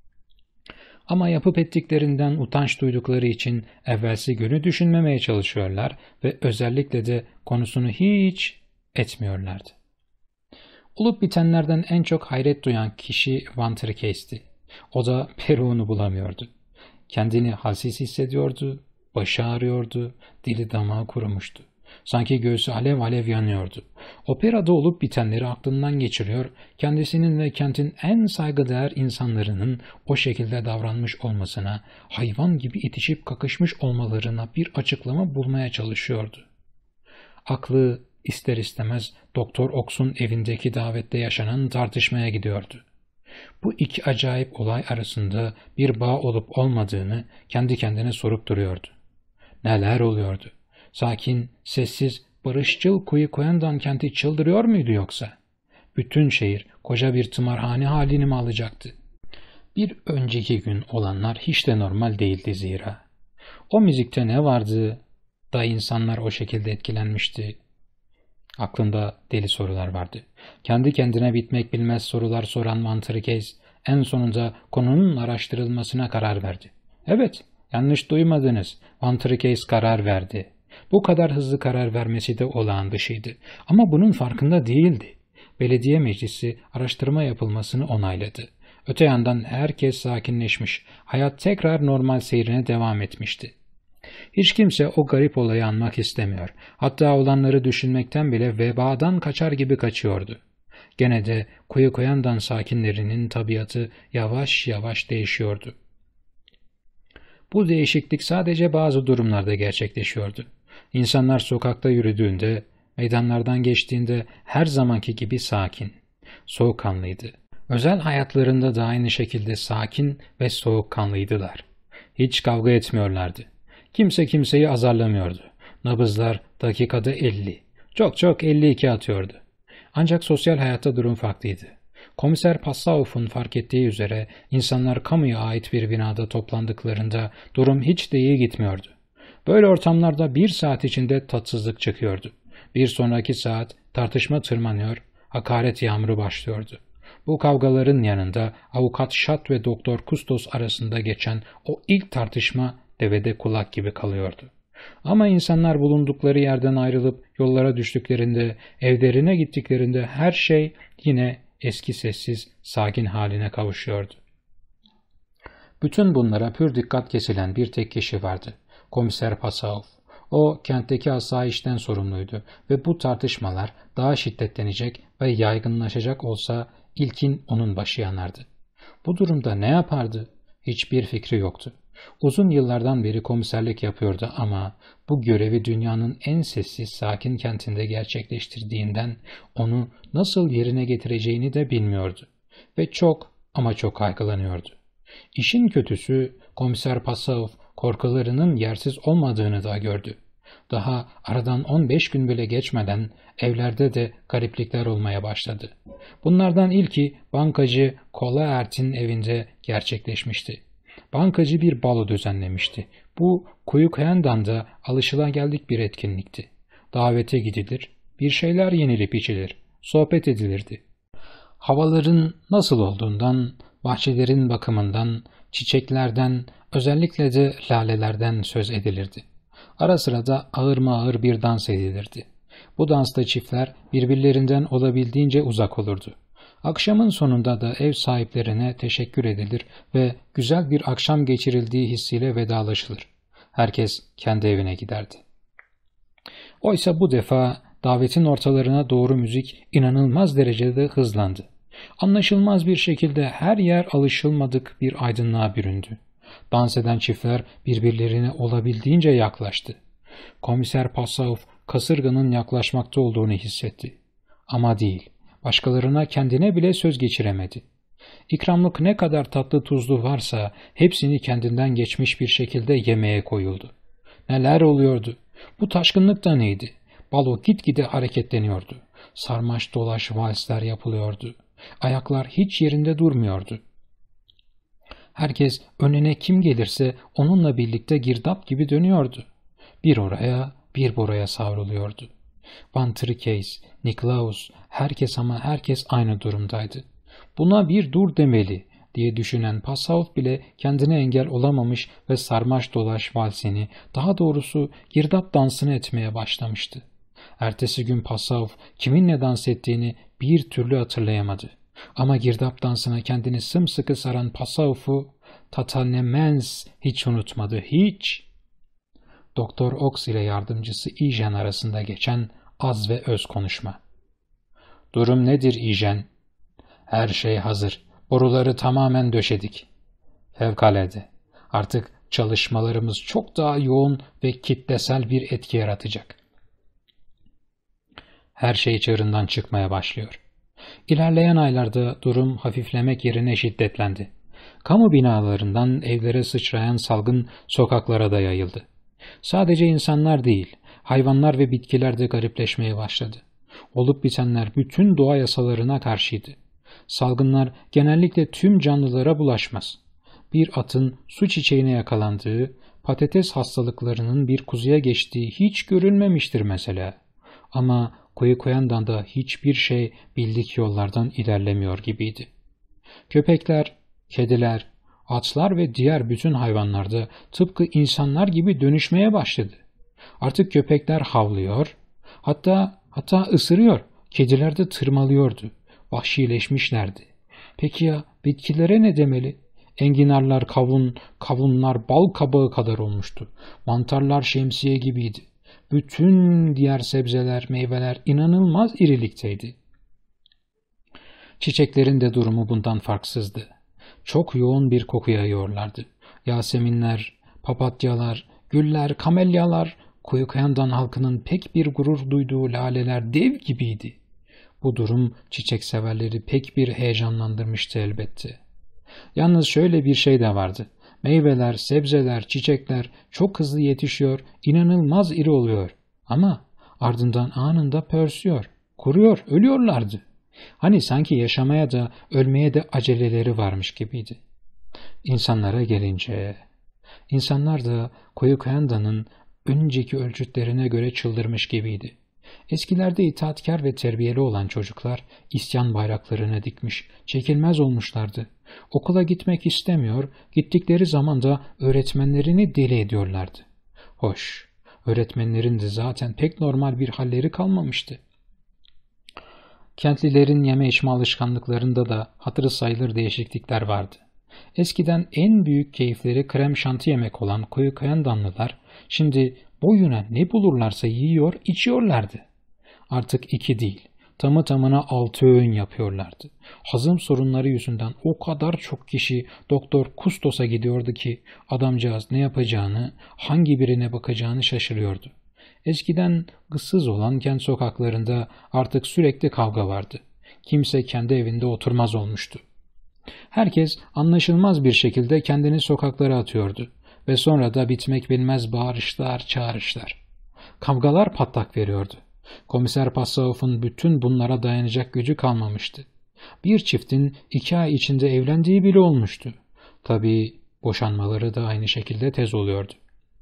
A: Ama yapıp ettiklerinden utanç duydukları için evvelsi günü düşünmemeye çalışıyorlar ve özellikle de konusunu hiç etmiyorlardı. Olup bitenlerden en çok hayret duyan kişi Van Tricke'ydi. O da peruğunu bulamıyordu. Kendini halsiz hissediyordu, başı ağrıyordu, dili damağı kurumuştu. Sanki göğsü alev alev yanıyordu. Operada olup bitenleri aklından geçiriyor, kendisinin ve kentin en saygıdeğer insanlarının o şekilde davranmış olmasına, hayvan gibi itişip kakışmış olmalarına bir açıklama bulmaya çalışıyordu. Aklı ister istemez Doktor Ox'un evindeki davette yaşanan tartışmaya gidiyordu. Bu iki acayip olay arasında bir bağ olup olmadığını kendi kendine sorup duruyordu. Neler oluyordu? Sakin, sessiz, barışçıl Kuyukuyandan kenti çıldırıyor muydu yoksa? Bütün şehir koca bir tımarhane halini mi alacaktı? Bir önceki gün olanlar hiç de normal değildi zira. O müzikte ne vardı da insanlar o şekilde etkilenmişti? Aklında deli sorular vardı. Kendi kendine bitmek bilmez sorular soran Van Tricke en sonunda konunun araştırılmasına karar verdi. Evet, yanlış duymadınız. Van Tricke karar verdi. Bu kadar hızlı karar vermesi de olağan dışıydı. Ama bunun farkında değildi. Belediye meclisi araştırma yapılmasını onayladı. Öte yandan herkes sakinleşmiş, hayat tekrar normal seyrine devam etmişti. Hiç kimse o garip olayı anmak istemiyor. Hatta olanları düşünmekten bile vebadan kaçar gibi kaçıyordu. Gene de Kuyukuyandan sakinlerinin tabiatı yavaş yavaş değişiyordu. Bu değişiklik sadece bazı durumlarda gerçekleşiyordu. İnsanlar sokakta yürüdüğünde, meydanlardan geçtiğinde her zamanki gibi sakin, soğukkanlıydı. Özel hayatlarında da aynı şekilde sakin ve soğukkanlıydılar. Hiç kavga etmiyorlardı. Kimse kimseyi azarlamıyordu. Nabızlar dakikada elli, çok çok elli iki atıyordu. Ancak sosyal hayatta durum farklıydı. Komiser Passauf'un fark ettiği üzere insanlar kamuya ait bir binada toplandıklarında durum hiç de iyi gitmiyordu. Böyle ortamlarda bir saat içinde tatsızlık çıkıyordu. Bir sonraki saat tartışma tırmanıyor, hakaret yağmuru başlıyordu. Bu kavgaların yanında avukat Şat ve doktor Kustos arasında geçen o ilk tartışma devede kulak gibi kalıyordu. Ama insanlar bulundukları yerden ayrılıp yollara düştüklerinde, evlerine gittiklerinde her şey yine eski sessiz, sakin haline kavuşuyordu. Bütün bunlara pür dikkat kesilen bir tek kişi vardı. Komiser Passauf. O kentteki asayişten sorumluydu ve bu tartışmalar daha şiddetlenecek ve yaygınlaşacak olsa ilkin onun başı yanardı. Bu durumda ne yapardı? Hiçbir fikri yoktu. Uzun yıllardan beri komiserlik yapıyordu ama bu görevi dünyanın en sessiz, sakin kentinde gerçekleştirdiğinden onu nasıl yerine getireceğini de bilmiyordu. Ve çok ama çok kaygılanıyordu. İşin kötüsü komiser Passauf korkularının yersiz olmadığını da gördü. Daha aradan on beş gün bile geçmeden evlerde de gariplikler olmaya başladı. Bunlardan ilki bankacı Kollaert'in evinde gerçekleşmişti. Bankacı bir balo düzenlemişti. Bu Kuyukhayan'da alışılageldik bir etkinlikti. Davete gidilir, bir şeyler yenilip içilir, sohbet edilirdi. Havaların nasıl olduğundan, bahçelerin bakımından, çiçeklerden, özellikle de lalelerden söz edilirdi. Ara sıra da ağır mı ağır bir dans edilirdi. Bu dansta çiftler birbirlerinden olabildiğince uzak olurdu. Akşamın sonunda da ev sahiplerine teşekkür edilir ve güzel bir akşam geçirildiği hissiyle vedalaşılır. Herkes kendi evine giderdi. Oysa bu defa davetin ortalarına doğru müzik inanılmaz derecede hızlandı. Anlaşılmaz bir şekilde her yer alışılmadık bir aydınlığa büründü. Dans eden çiftler birbirlerine olabildiğince yaklaştı. Komiser Passauf kasırganın yaklaşmakta olduğunu hissetti. Ama değil, başkalarına kendine bile söz geçiremedi. İkramlık ne kadar tatlı tuzlu varsa hepsini kendinden geçmiş bir şekilde yemeğe koyuldu. Neler oluyordu? Bu taşkınlık da neydi? Balo gitgide hareketleniyordu. Sarmaş dolaş valsler yapılıyordu. Ayaklar hiç yerinde durmuyordu. Herkes önüne kim gelirse onunla birlikte girdap gibi dönüyordu. Bir oraya bir buraya savruluyordu. Van Trikeys, Niklaus, herkes ama herkes aynı durumdaydı. Buna bir dur demeli diye düşünen Passauf bile kendine engel olamamış ve sarmaş dolaş valsini, daha doğrusu girdap dansını etmeye başlamıştı. Ertesi gün Passauf kiminle dans ettiğini bir türlü hatırlayamadı. Ama girdap dansına kendini sımsıkı saran Passauf'u Tatanemens hiç unutmadı, hiç. Doktor Ox ile yardımcısı İjen arasında geçen az ve öz konuşma. Durum nedir İjen? Her şey hazır. Boruları tamamen döşedik. Fevkalade. Artık çalışmalarımız çok daha yoğun ve kitlesel bir etki yaratacak. Her şey çığırından çıkmaya başlıyor. İlerleyen aylarda durum hafiflemek yerine şiddetlendi. Kamu binalarından evlere sıçrayan salgın sokaklara da yayıldı. Sadece insanlar değil, hayvanlar ve bitkiler de garipleşmeye başladı. Olup bitenler bütün doğa yasalarına karşıydı. Salgınlar genellikle tüm canlılara bulaşmaz. Bir atın su çiçeğine yakalandığı, patates hastalıklarının bir kuzuya geçtiği hiç görülmemiştir mesela. Ama Kuyukhayan'dan da hiçbir şey bildik yollardan ilerlemiyor gibiydi. Köpekler, kediler, atlar ve diğer bütün hayvanlar da tıpkı insanlar gibi dönüşmeye başladı. Artık köpekler havlıyor, hatta hatta ısırıyor, kediler de tırmalıyordu, vahşileşmişlerdi. Peki ya bitkilere ne demeli? Enginarlar kavun, kavunlar bal kabağı kadar olmuştu. Mantarlar şemsiye gibiydi. Bütün diğer sebzeler, meyveler inanılmaz irilikteydi. Çiçeklerin de durumu bundan farksızdı. Çok yoğun bir koku yayıyorlardı. Yaseminler, Papatyalar, güller, kamelyalar, Kuyukayandan halkının pek bir gurur duyduğu laleler dev gibiydi. Bu durum çiçek severleri pek bir heyecanlandırmıştı elbette. Yalnız şöyle bir şey de vardı. Meyveler, sebzeler, çiçekler çok hızlı yetişiyor, inanılmaz iri oluyor. Ama ardından anında pörsüyor, kuruyor, ölüyorlardı. Hani sanki yaşamaya da ölmeye de aceleleri varmış gibiydi. İnsanlara gelince, insanlar da Kuyukayanda'nın önceki ölçütlerine göre çıldırmış gibiydi. Eskilerde itaatkar ve terbiyeli olan çocuklar isyan bayraklarını dikmiş, çekilmez olmuşlardı. Okula gitmek istemiyor, gittikleri zaman da öğretmenlerini deli ediyorlardı. Hoş, öğretmenlerin de zaten pek normal bir halleri kalmamıştı. Kentlilerin yeme içme alışkanlıklarında da hatırı sayılır değişiklikler vardı. Eskiden en büyük keyifleri krem şanti yemek olan Kuyukayandanlılar şimdi boyuna ne bulurlarsa yiyor, içiyorlardı. Artık iki değil, tamı tamına altı öğün yapıyorlardı. Hazım sorunları yüzünden o kadar çok kişi Doktor Kustos'a gidiyordu ki adamcağız ne yapacağını, hangi birine bakacağını şaşırıyordu. Eskiden gıssız olan kent sokaklarında artık sürekli kavga vardı. Kimse kendi evinde oturmaz olmuştu. Herkes anlaşılmaz bir şekilde kendini sokaklara atıyordu ve sonra da bitmek bilmez bağırışlar, çağrışlar. Kavgalar patlak veriyordu. Komiser Passavov'un bütün bunlara dayanacak gücü kalmamıştı. Bir çiftin iki ay içinde evlendiği bile olmuştu. Tabii boşanmaları da aynı şekilde tez oluyordu.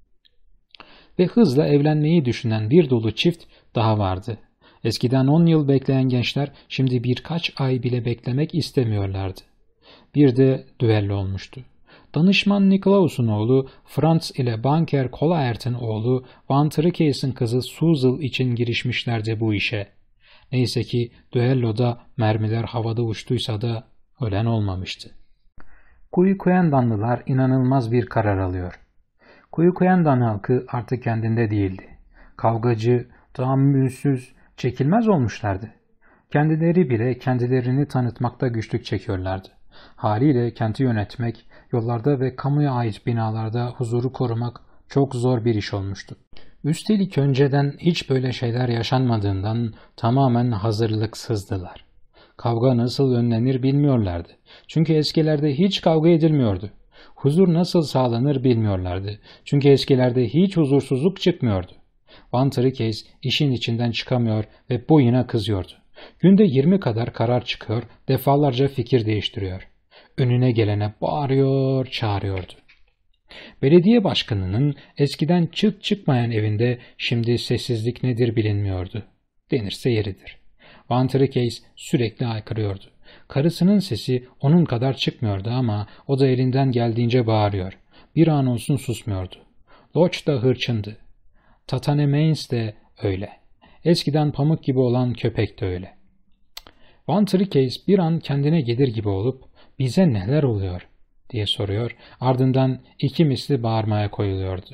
A: Ve hızla evlenmeyi düşünen bir dolu çift daha vardı. Eskiden on yıl bekleyen gençler şimdi birkaç ay bile beklemek istemiyorlardı. Bir de düello olmuştu. Danışman Nikolaus'un oğlu Franz ile banker Kolaert'in oğlu Van Trikes'in kızı Suzel için girişmişlerdi bu işe. Neyse ki düelloda mermiler havada uçtuysa da ölen olmamıştı. Kuyukayandanlılar inanılmaz bir karar alıyor. Kuyukayandan halkı artık kendinde değildi. Kavgacı, tahammülsüz, çekilmez olmuşlardı. Kendileri bile kendilerini tanıtmakta güçlük çekiyorlardı. Haliyle kenti yönetmek, yollarda ve kamuya ait binalarda huzuru korumak çok zor bir iş olmuştu. Üstelik önceden hiç böyle şeyler yaşanmadığından tamamen hazırlıksızdılar. Kavga nasıl önlenir bilmiyorlardı. Çünkü eskilerde hiç kavga edilmiyordu. Huzur nasıl sağlanır bilmiyorlardı. Çünkü eskilerde hiç huzursuzluk çıkmıyordu. Van Trikes işin içinden çıkamıyor ve boyuna kızıyordu. Günde yirmi kadar karar çıkıyor, defalarca fikir değiştiriyor. Önüne gelene bağırıyor, çağırıyordu. Belediye başkanının eskiden çık çıkmayan evinde şimdi sessizlik nedir bilinmiyordu. Denirse yeridir. Van Trikes sürekli haykırıyordu. Karısının sesi onun kadar çıkmıyordu ama o da elinden geldiğince bağırıyor. Bir an olsun susmuyordu. Loç da hırçındı. Tatanemeyns de öyle. Eskiden pamuk gibi olan köpek de öyle. Van Trikes bir an kendine gelir gibi olup bize neler oluyor diye soruyor, ardından iki misli bağırmaya koyuluyordu.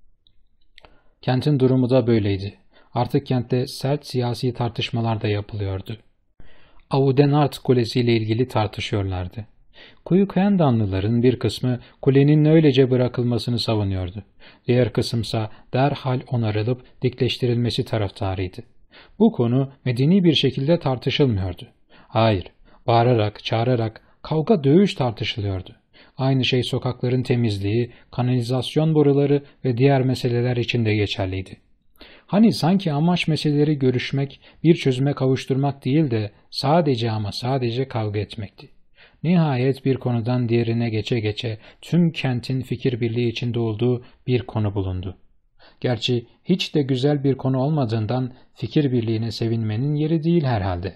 A: Kentin durumu da böyleydi. Artık kentte sert siyasi tartışmalar da yapılıyordu. Audenarde Kulesi ile ilgili tartışıyorlardı. Kuyukayandanlıların bir kısmı kulenin öylece bırakılmasını savunuyordu. Diğer kısımsa derhal onarılıp dikleştirilmesi taraftarıydı. Bu konu medeni bir şekilde tartışılmıyordu. Hayır, bağırarak, çağırarak, kavga dövüş tartışılıyordu. Aynı şey sokakların temizliği, kanalizasyon boruları ve diğer meseleler için de geçerliydi. Hani sanki amaç meseleleri görüşmek, bir çözüme kavuşturmak değil de sadece ama sadece kavga etmekti. Nihayet bir konudan diğerine geçe geçe tüm kentin fikir birliği içinde olduğu bir konu bulundu. Gerçi hiç de güzel bir konu olmadığından fikir birliğine sevinmenin yeri değil herhalde.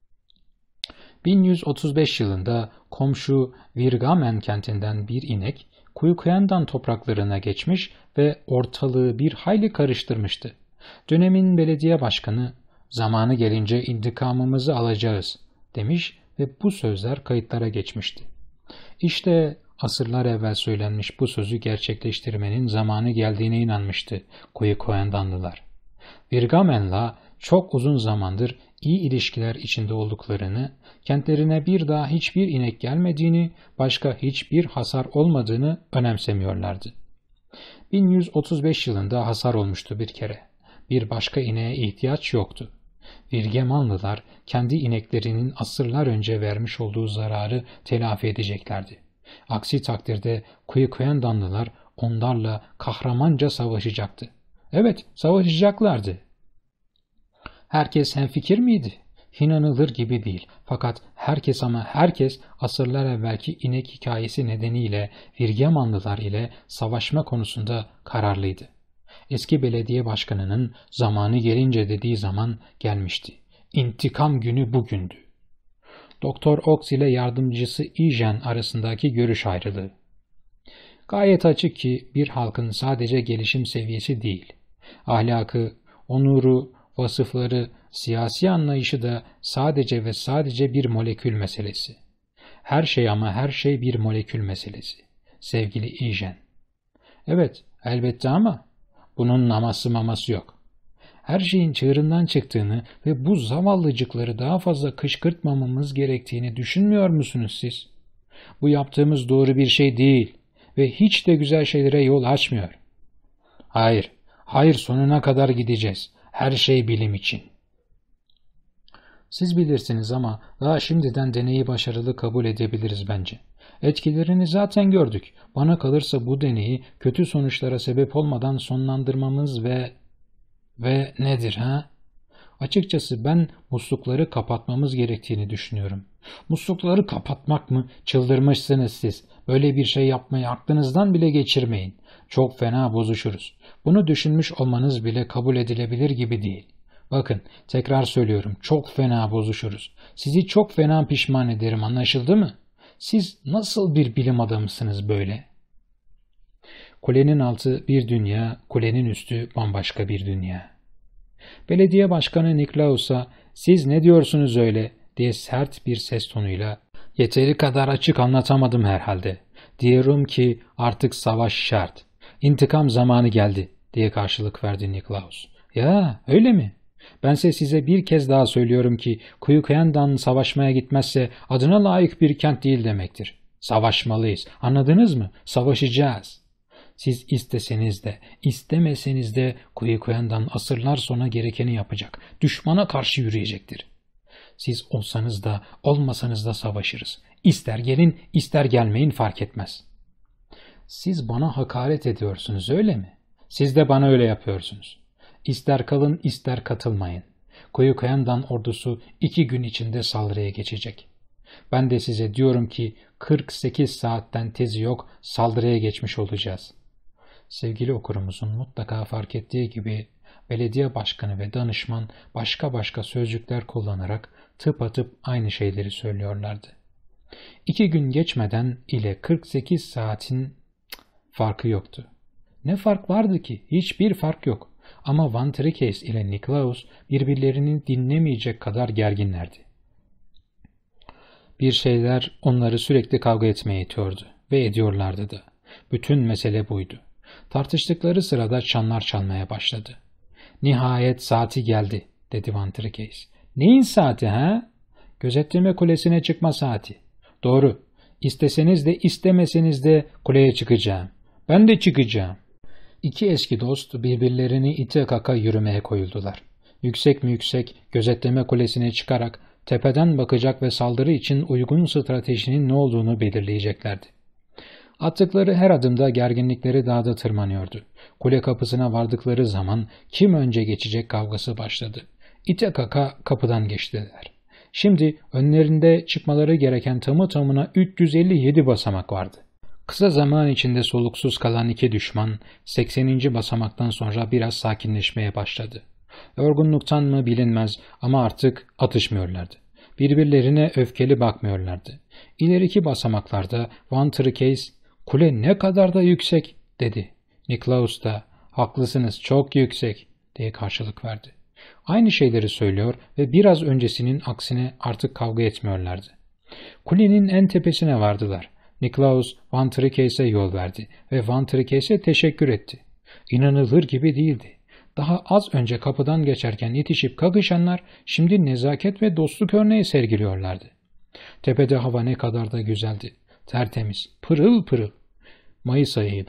A: bin yüz otuz beş yılında komşu Virgamen kentinden bir inek Kuyukayandan topraklarına geçmiş ve ortalığı bir hayli karıştırmıştı. Dönemin belediye başkanı "Zamanı gelince intikamımızı alacağız" demiş ve bu sözler kayıtlara geçmişti. İşte asırlar evvel söylenmiş bu sözü gerçekleştirmenin zamanı geldiğine inanmıştı Kuyukayandanlılar. Virgamen'la çok uzun zamandır iyi ilişkiler içinde olduklarını, kentlerine bir daha hiçbir inek gelmediğini, başka hiçbir hasar olmadığını önemsemiyorlardı. bin yüz otuz beş yılında hasar olmuştu bir kere. Bir başka ineğe ihtiyaç yoktu. Virgemanlılar kendi ineklerinin asırlar önce vermiş olduğu zararı telafi edeceklerdi. Aksi takdirde Kuyukuyendanlılar onlarla kahramanca savaşacaktı. Evet, savaşacaklardı. Herkes hemfikir miydi? İnanılır gibi değil. Fakat herkes ama herkes asırlar evvelki inek hikayesi nedeniyle Virgemanlılar ile savaşma konusunda kararlıydı. Eski belediye başkanının zamanı gelince dediği zaman gelmişti. İntikam günü bugündü. Doktor Ox ile yardımcısı Ijen arasındaki görüş ayrılığı. Gayet açık ki bir halkın sadece gelişim seviyesi değil, ahlakı, onuru, vasıfları, siyasi anlayışı da sadece ve sadece bir molekül meselesi. Her şey ama her şey bir molekül meselesi. Sevgili Ijen. Evet, elbette ama bunun naması maması yok. Her şeyin çığırından çıktığını ve bu zavallıcıkları daha fazla kışkırtmamamız gerektiğini düşünmüyor musunuz siz? Bu yaptığımız doğru bir şey değil ve hiç de güzel şeylere yol açmıyor. Hayır, hayır sonuna kadar gideceğiz. Her şey bilim için. Siz bilirsiniz ama daha şimdiden deneyi başarılı kabul edebiliriz bence. Etkilerini zaten gördük. Bana kalırsa bu deneyi kötü sonuçlara sebep olmadan sonlandırmamız ve... Ve nedir ha? Açıkçası ben muslukları kapatmamız gerektiğini düşünüyorum. Muslukları kapatmak mı? Çıldırmışsınız siz. Böyle bir şey yapmayı aklınızdan bile geçirmeyin. Çok fena bozuşuruz. Bunu düşünmüş olmanız bile kabul edilebilir gibi değil. Bakın, tekrar söylüyorum, çok fena bozuşuruz. Sizi çok fena pişman ederim, anlaşıldı mı? Siz nasıl bir bilim adamısınız böyle? Kulenin altı bir dünya, kulenin üstü bambaşka bir dünya. Belediye başkanı Niklaus'a "Siz ne diyorsunuz öyle?" diye sert bir ses tonuyla "Yeteri kadar açık anlatamadım herhalde. Diyorum ki artık savaş şart. İntikam zamanı geldi." diye karşılık verdi Niklaus. "Ya öyle mi? Bense size bir kez daha söylüyorum ki Kuyukuyendan savaşmaya gitmezse adına layık bir kent değil demektir. Savaşmalıyız. Anladınız mı? Savaşacağız." Siz isteseniz de, istemeseniz de Kuyukuyendan asırlar sonra gerekeni yapacak. Düşmana karşı yürüyecektir. Siz olsanız da, olmasanız da savaşırız. İster gelin, ister gelmeyin fark etmez. Siz bana hakaret ediyorsunuz, öyle mi? Siz de bana öyle yapıyorsunuz. İster kalın, ister katılmayın. Kuyukuyendan ordusu iki gün içinde saldırıya geçecek. Ben de size diyorum ki kırk sekiz saatten tezi yok, saldırıya geçmiş olacağız. Sevgili okurumuzun mutlaka fark ettiği gibi belediye başkanı ve danışman başka başka sözcükler kullanarak tıpatıp aynı şeyleri söylüyorlardı. İki gün geçmeden ile kırk sekiz saatin farkı yoktu. Ne fark vardı ki? Hiçbir fark yok. Ama Van Trikes ile Niklaus birbirlerini dinlemeyecek kadar gerginlerdi. Bir şeyler onları sürekli kavga etmeye itiyordu ve ediyorlardı da. Bütün mesele buydu. Tartıştıkları sırada çanlar çalmaya başladı. "Nihayet saati geldi," dedi Van Trikes. "Neyin saati ha?" "Gözetleme kulesine çıkma saati." "Doğru. İsteseniz de istemeseniz de kuleye çıkacağım." "Ben de çıkacağım." İki eski dost birbirlerini ite kaka yürümeye koyuldular. Yüksek mi yüksek gözetleme kulesine çıkarak tepeden bakacak ve saldırı için uygun stratejinin ne olduğunu belirleyeceklerdi. Attıkları her adımda gerginlikleri daha da tırmanıyordu. Kule kapısına vardıkları zaman kim önce geçecek kavgası başladı. İte kaka kapıdan geçtiler. Şimdi önlerinde çıkmaları gereken tamı tamına üç yüz elli yedi basamak vardı. Kısa zaman içinde soluksuz kalan iki düşman sekseninci basamaktan sonra biraz sakinleşmeye başladı. Yorgunluktan mı bilinmez ama artık atışmıyorlardı. Birbirlerine öfkeli bakmıyorlardı. İleriki basamaklarda Van Trikes "Kule ne kadar da yüksek," dedi. Niklaus da "Haklısınız, çok yüksek," diye karşılık verdi. Aynı şeyleri söylüyor ve biraz öncesinin aksine artık kavga etmiyorlardı. Kulenin en tepesine vardılar. Niklaus Van Trikes'e yol verdi ve Van Trikes'e teşekkür etti. İnanılır gibi değildi. Daha az önce kapıdan geçerken yetişip kakışanlar şimdi nezaket ve dostluk örneği sergiliyorlardı. Tepede hava ne kadar da güzeldi. Tertemiz, pırıl pırıl. Mayıs ayıydı.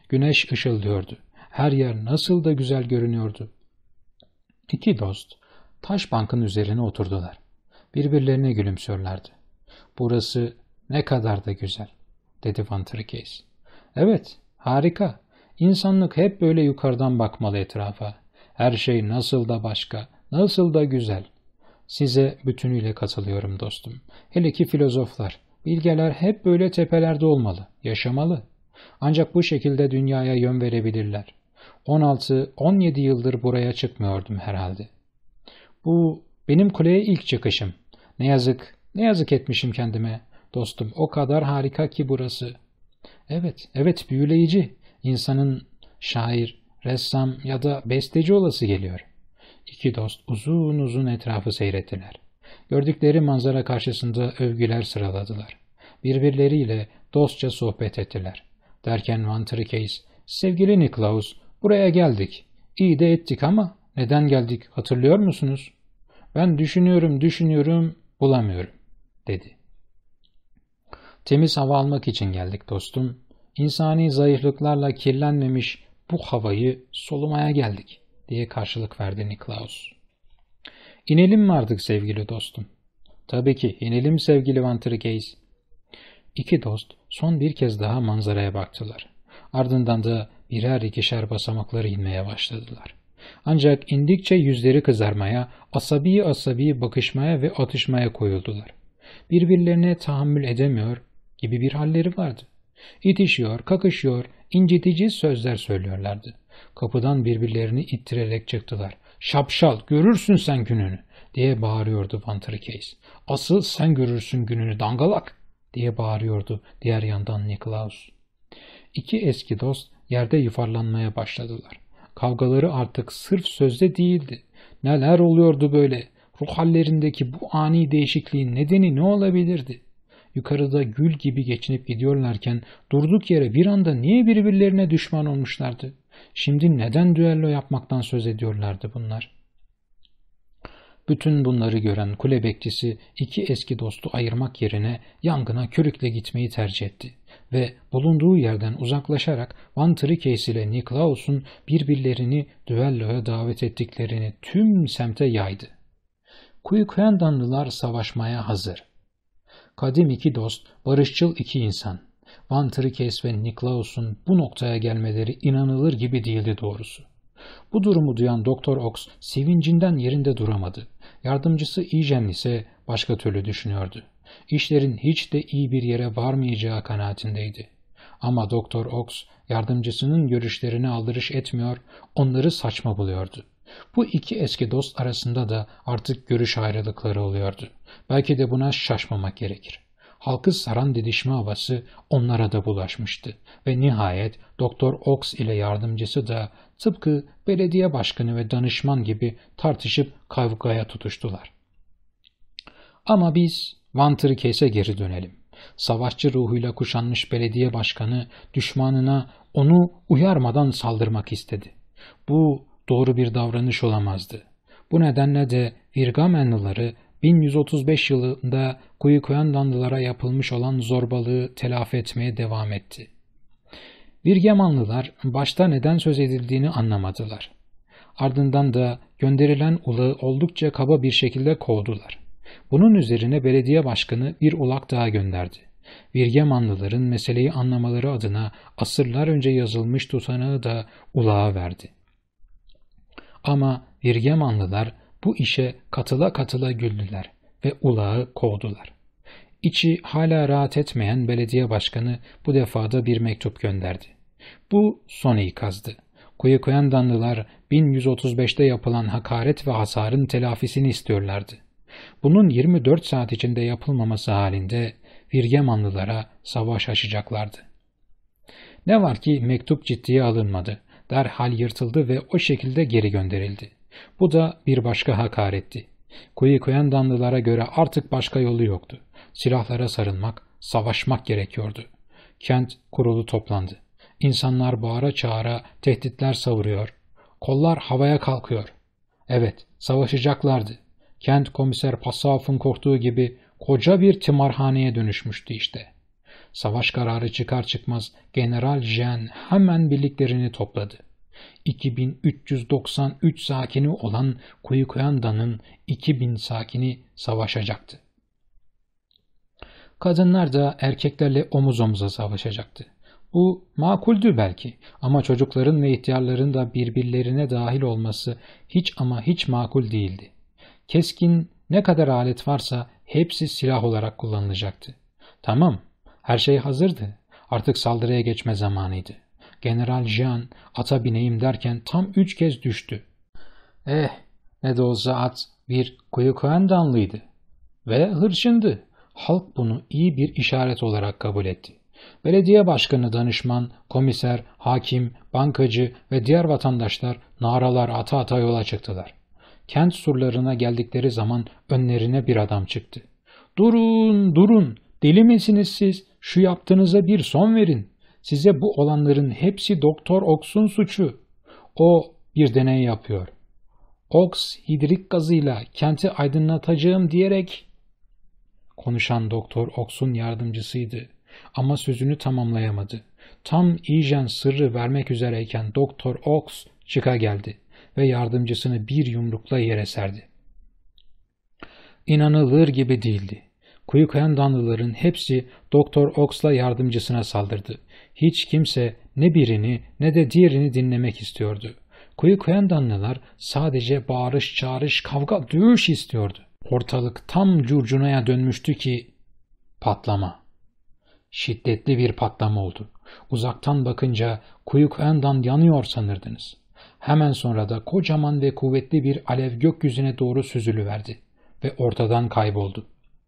A: Güneş ışıldıyordu. Her yer nasıl da güzel görünüyordu. İki dost taş bankın üzerine oturdular. Birbirlerine gülümsüyorlardı. "Burası ne kadar da güzel," dedi Van Tricase. "Evet, harika. İnsanlık hep böyle yukarıdan bakmalı etrafa. Her şey nasıl da başka, nasıl da güzel." "Size bütünüyle katılıyorum dostum. Hele ki filozoflar, bilgeler hep böyle tepelerde olmalı, yaşamalı. Ancak bu şekilde dünyaya yön verebilirler. on altı on yedi yıldır buraya çıkmıyordum herhalde. Bu benim kuleye ilk çıkışım. Ne yazık, ne yazık etmişim kendime. Dostum, o kadar harika ki burası." "Evet, evet, büyüleyici. İnsanın şair, ressam ya da besteci olası geliyor." İki dost uzun uzun etrafı seyrettiler. Gördükleri manzara karşısında övgüler sıraladılar. Birbirleriyle dostça sohbet ettiler. Derken Van Tricase, "Sevgili Niklaus, buraya geldik. İyi de ettik ama neden geldik hatırlıyor musunuz?" "Ben düşünüyorum, düşünüyorum, bulamıyorum," dedi. "Temiz hava almak için geldik dostum. İnsani zayıflıklarla kirlenmemiş bu havayı solumaya geldik," diye karşılık verdi Niklaus. "İnelim mi artık sevgili dostum?" "Tabii ki, inelim sevgili Van Tricase." İki dost son bir kez daha manzaraya baktılar. Ardından da birer ikişer basamakları inmeye başladılar. Ancak indikçe yüzleri kızarmaya, asabi asabi bakışmaya ve atışmaya koyuldular. Birbirlerine tahammül edemiyor gibi bir halleri vardı. İtişiyor, kakışıyor, incitici sözler söylüyorlardı. Kapıdan birbirlerini ittirerek çıktılar. "Şapşal, görürsün sen gününü," diye bağırıyordu Van Tricase. "Asıl sen görürsün gününü dangalak," diye bağırıyordu diğer yandan Niklaus. İki eski dost yerde yuvarlanmaya başladılar. Kavgaları artık sırf sözde değildi. Neler oluyordu böyle? Ruh hallerindeki bu ani değişikliğin nedeni ne olabilirdi? Yukarıda gül gibi geçinip gidiyorlarken durduk yere bir anda niye birbirlerine düşman olmuşlardı? Şimdi neden düello yapmaktan söz ediyorlardı bunlar? Bütün bunları gören kule bekçisi iki eski dostu ayırmak yerine yangına körükle gitmeyi tercih etti ve bulunduğu yerden uzaklaşarak Van Tricase ile Niklaus'un birbirlerini düelloya davet ettiklerini tüm semte yaydı. Kuyukuyandanlılar savaşmaya hazır. Kadim iki dost, barışçıl iki insan. Van Tricase ve Niklaus'un bu noktaya gelmeleri inanılır gibi değildi doğrusu. Bu durumu duyan Doktor Ox sevincinden yerinde duramadı. Yardımcısı Ijen ise başka türlü düşünüyordu. İşlerin hiç de iyi bir yere varmayacağı kanaatindeydi. Ama Doktor Ox yardımcısının görüşlerine aldırış etmiyor, onları saçma buluyordu. Bu iki eski dost arasında da artık görüş ayrılıkları oluyordu. Belki de buna şaşmamak gerekir. Halkı saran didişme havası onlara da bulaşmıştı ve nihayet Doktor Ox ile yardımcısı da tıpkı belediye başkanı ve danışman gibi tartışıp kavgaya tutuştular. Ama biz Van Tricase'e geri dönelim. Savaşçı ruhuyla kuşanmış belediye başkanı düşmanına onu uyarmadan saldırmak istedi. Bu doğru bir davranış olamazdı. Bu nedenle de Virgamenlıları bin yüz otuz beş yılında Kuyukuyandanlılara yapılmış olan zorbalığı telafi etmeye devam etti. Virgemanlılar başta neden söz edildiğini anlamadılar. Ardından da gönderilen ulağı oldukça kaba bir şekilde kovdular. Bunun üzerine belediye başkanı bir ulak daha gönderdi. Virgemanlıların meseleyi anlamaları adına asırlar önce yazılmış tutanağı da ulağa verdi. Ama Virgemanlılar bu işe katıla katıla güldüler ve ulağı kovdular. İçi hala rahat etmeyen belediye başkanı bu defada bir mektup gönderdi. Bu son ikazdı. Kuyukuyandanlılar bin yüz otuz beşte yapılan hakaret ve hasarın telafisini istiyorlardı. Bunun yirmi dört saat içinde yapılmaması halinde Virgemanlılara savaş açacaklardı. Ne var ki mektup ciddiye alınmadı. Derhal yırtıldı ve o şekilde geri gönderildi. Bu da bir başka hakaretti. Kuyukuyandanlılara göre artık başka yolu yoktu. Silahlara sarılmak, savaşmak gerekiyordu. Kent kurulu toplandı. İnsanlar bağıra çağıra tehditler savuruyor. Kollar havaya kalkıyor. Evet, savaşacaklardı. Kent komiser Passav'ın korktuğu gibi koca bir tımarhaneye dönüşmüştü işte. Savaş kararı çıkar çıkmaz General Jean hemen birliklerini topladı. iki bin üç yüz doksan üç sakini olan Kuyukuyandan'ın iki bin sakini savaşacaktı. Kadınlar da erkeklerle omuz omuza savaşacaktı. Bu makuldü belki ama çocukların ve ihtiyarların da birbirlerine dahil olması hiç ama hiç makul değildi. Keskin ne kadar alet varsa hepsi silah olarak kullanılacaktı. Tamam, her şey hazırdı. Artık saldırıya geçme zamanıydı. General Jean ata bineyim derken tam üç kez düştü. Eh, ne de olsa at bir Kuyukuyandanlıydı ve hırçındı. Halk bunu iyi bir işaret olarak kabul etti. Belediye başkanı, danışman, komiser, hakim, bankacı ve diğer vatandaşlar naralar ata ata yola çıktılar. Kent surlarına geldikleri zaman önlerine bir adam çıktı. "Durun, durun, deli misiniz siz? Şu yaptığınıza bir son verin. Size bu olanların hepsi Doktor Ox'un suçu. O bir deney yapıyor. Ox hidrik gazıyla kenti aydınlatacağım diyerek..." Konuşan Doktor Ox'un yardımcısıydı ama sözünü tamamlayamadı. Tam iyice sırrı vermek üzereyken Doktor Ox çıka geldi ve yardımcısını bir yumrukla yere serdi. İnanılır gibi değildi. Kuyukuyandanlıların hepsi Doktor Ox'la yardımcısına saldırdı. Hiç kimse ne birini ne de diğerini dinlemek istiyordu. Kuyukuyandanlılar sadece bağırış çağırış kavga dövüş istiyordu. Ortalık tam curcunaya dönmüştü ki patlama. Şiddetli bir patlama oldu. Uzaktan bakınca Kuyukuyandan yanıyor sanırdınız. Hemen sonra da kocaman ve kuvvetli bir alev gökyüzüne doğru süzülüverdi ve ortadan kayboldu.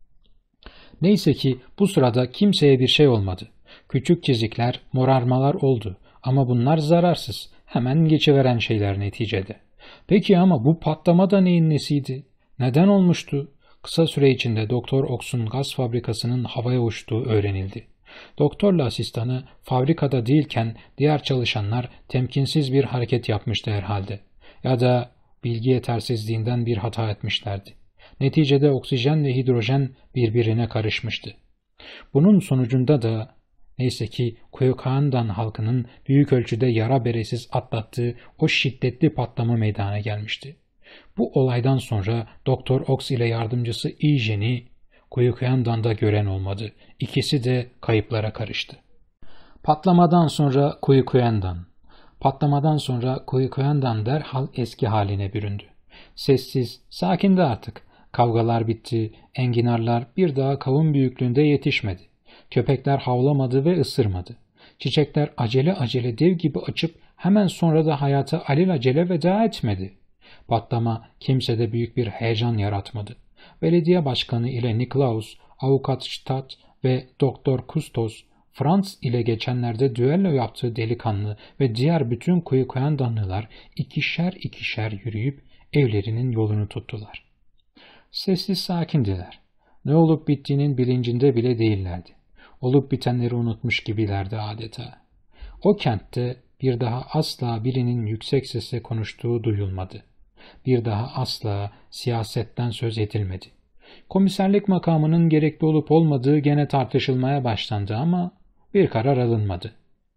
A: Neyse ki bu sırada kimseye bir şey olmadı. Küçük çizikler, morarmalar oldu ama bunlar zararsız, hemen geçiveren şeyler neticede. Peki ama bu patlama da neyin nesiydi? Neden olmuştu? Kısa süre içinde Doktor Ox'un gaz fabrikasının havaya uçtuğu öğrenildi. Doktorla asistanı fabrikada değilken diğer çalışanlar temkinsiz bir hareket yapmıştı herhalde. Ya da bilgi yetersizliğinden bir hata etmişlerdi. Neticede oksijen ve hidrojen birbirine karışmıştı. Bunun sonucunda da neyse ki Kuyukuyandan halkının büyük ölçüde yara beresiz atlattığı o şiddetli patlama meydana gelmişti. Bu olaydan sonra Doktor Ox ile yardımcısı Ijen'i Kuyukuyandan'da gören olmadı. İkisi de kayıplara karıştı. Patlamadan sonra Kuyukuyandan. Patlamadan sonra Kuyukuyandan derhal eski haline büründü. Sessiz, sakindi artık. Kavgalar bitti, enginarlar bir daha kavun büyüklüğünde yetişmedi. Köpekler havlamadı ve ısırmadı. Çiçekler acele acele dev gibi açıp hemen sonra da hayata alelacele veda etmedi. Patlama kimsede büyük bir heyecan yaratmadı. Belediye başkanı ile Niklaus, avukat Stadt ve Doktor Kustos, Franz ile geçenlerde düello yaptığı delikanlı ve diğer bütün Kuyukuyandanlılar ikişer ikişer yürüyüp evlerinin yolunu tuttular. Sessiz sakindiler. Ne olup bittiğinin bilincinde bile değillerdi. Olup bitenleri unutmuş gibilerdi adeta. O kentte bir daha asla birinin yüksek sesle konuştuğu duyulmadı. Bir daha asla siyasetten söz edilmedi. Komiserlik makamının gerekli olup olmadığı gene tartışılmaya başlandı ama bir karar alınmadı.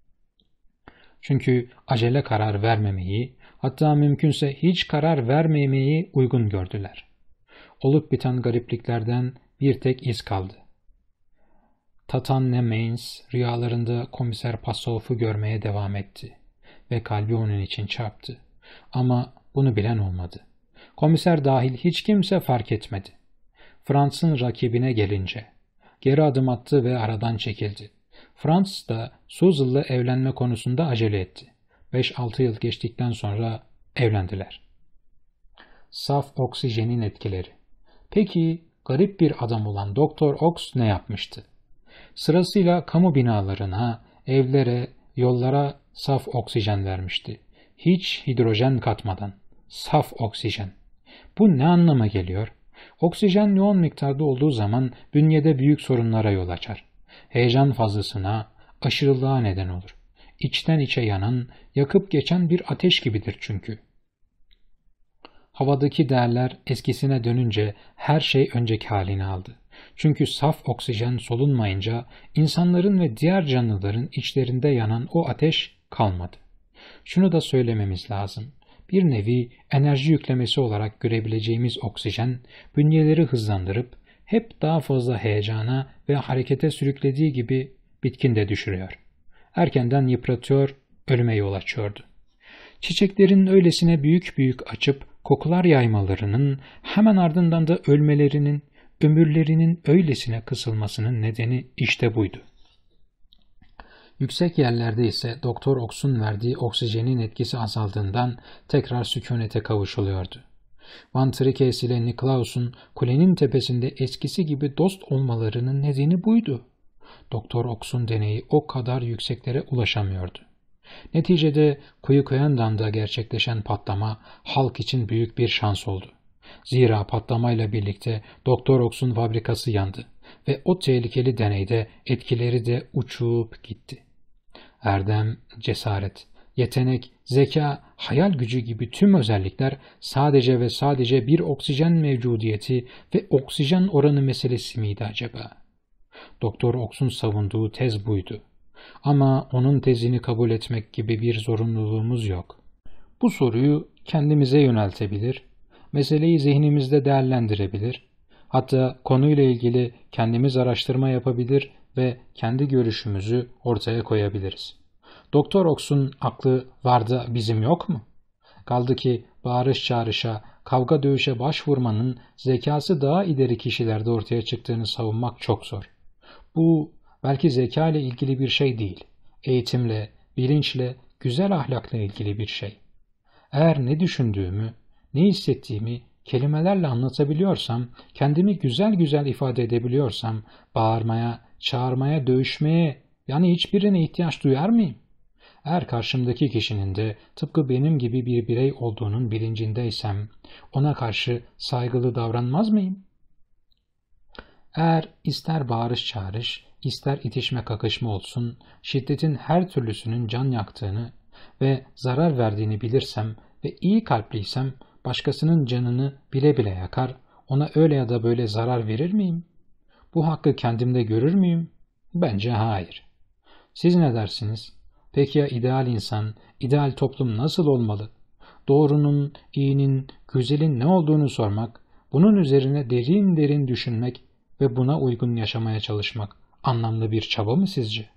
A: Çünkü acele karar vermemeyi, hatta mümkünse hiç karar vermemeyi uygun gördüler. Olup biten garipliklerden bir tek iz kaldı. Tatanne Mainz rüyalarında komiser Passov'u görmeye devam etti ve kalbi onun için çarptı. Ama bunu bilen olmadı. Komiser dahil hiç kimse fark etmedi. Franz'ın rakibine gelince geri adım attı ve aradan çekildi. Franz da Suzel'la evlenme konusunda acele etti. beş altı yıl geçtikten sonra evlendiler. Saf oksijenin etkileri. Peki garip bir adam olan Doktor Ox ne yapmıştı? Sırasıyla kamu binalarına, evlere, yollara saf oksijen vermişti. Hiç hidrojen katmadan. Saf oksijen. Bu ne anlama geliyor? Oksijen yoğun miktarda olduğu zaman bünyede büyük sorunlara yol açar. Heyecan fazlasına, aşırılığa neden olur. İçten içe yanan, yakıp geçen bir ateş gibidir çünkü. Havadaki değerler eskisine dönünce her şey önceki halini aldı. Çünkü saf oksijen solunmayınca insanların ve diğer canlıların içlerinde yanan o ateş kalmadı. Şunu da söylememiz lazım. Bir nevi enerji yüklemesi olarak görebileceğimiz oksijen, bünyeleri hızlandırıp hep daha fazla heyecana ve harekete sürüklediği gibi bitkin de düşürüyor. Erkenden yıpratıyor, ölüme yol açıyordu. Çiçeklerin öylesine büyük büyük açıp kokular yaymalarının, hemen ardından da ölmelerinin, ömürlerinin öylesine kısılmasının nedeni işte buydu. Yüksek yerlerde ise Doktor Ox'un verdiği oksijenin etkisi azaldığından tekrar sükunete kavuşuluyordu. Van Trikes ile Niklaus'un kulenin tepesinde eskisi gibi dost olmalarının nedeni buydu. Doktor Ox'un deneyi o kadar yükseklere ulaşamıyordu. Neticede Kuyukuyendan'da gerçekleşen patlama halk için büyük bir şans oldu. Zira patlamayla birlikte Doktor Ox'un fabrikası yandı ve o tehlikeli deneyde etkileri de uçup gitti. Erdem, cesaret, yetenek, zeka, hayal gücü gibi tüm özellikler sadece ve sadece bir oksijen mevcudiyeti ve oksijen oranı meselesi miydi acaba? Doktor Ox'un savunduğu tez buydu. Ama onun tezini kabul etmek gibi bir zorunluluğumuz yok. Bu soruyu kendimize yöneltebilir, meseleyi zihnimizde değerlendirebilir, hatta konuyla ilgili kendimiz araştırma yapabilir ve kendi görüşümüzü ortaya koyabiliriz. Doktor Ox'un aklı var da bizim yok mu? Kaldı ki bağırış çağrışa, kavga dövüşe başvurmanın zekası daha ileri kişilerde ortaya çıktığını savunmak çok zor. Bu belki zeka ile ilgili bir şey değil, eğitimle, bilinçle, güzel ahlakla ilgili bir şey. Eğer ne düşündüğümü, ne hissettiğimi kelimelerle anlatabiliyorsam, kendimi güzel güzel ifade edebiliyorsam, bağırmaya, çağırmaya, dövüşmeye, yani hiçbirine ihtiyaç duyar mıyım? Eğer karşımdaki kişinin de tıpkı benim gibi bir birey olduğunun bilincindeysem, ona karşı saygılı davranmaz mıyım? Eğer ister bağırış çağırış, ister itişme kakışma olsun, şiddetin her türlüsünün can yaktığını ve zarar verdiğini bilirsem ve iyi kalpliysem, başkasının canını bile bile yakar, ona öyle ya da böyle zarar verir miyim? Bu hakkı kendimde görür müyüm? Bence hayır. Siz ne dersiniz? Peki ya ideal insan, ideal toplum nasıl olmalı? Doğrunun, iyinin, güzelin ne olduğunu sormak, bunun üzerine derin derin düşünmek ve buna uygun yaşamaya çalışmak anlamlı bir çaba mı sizce?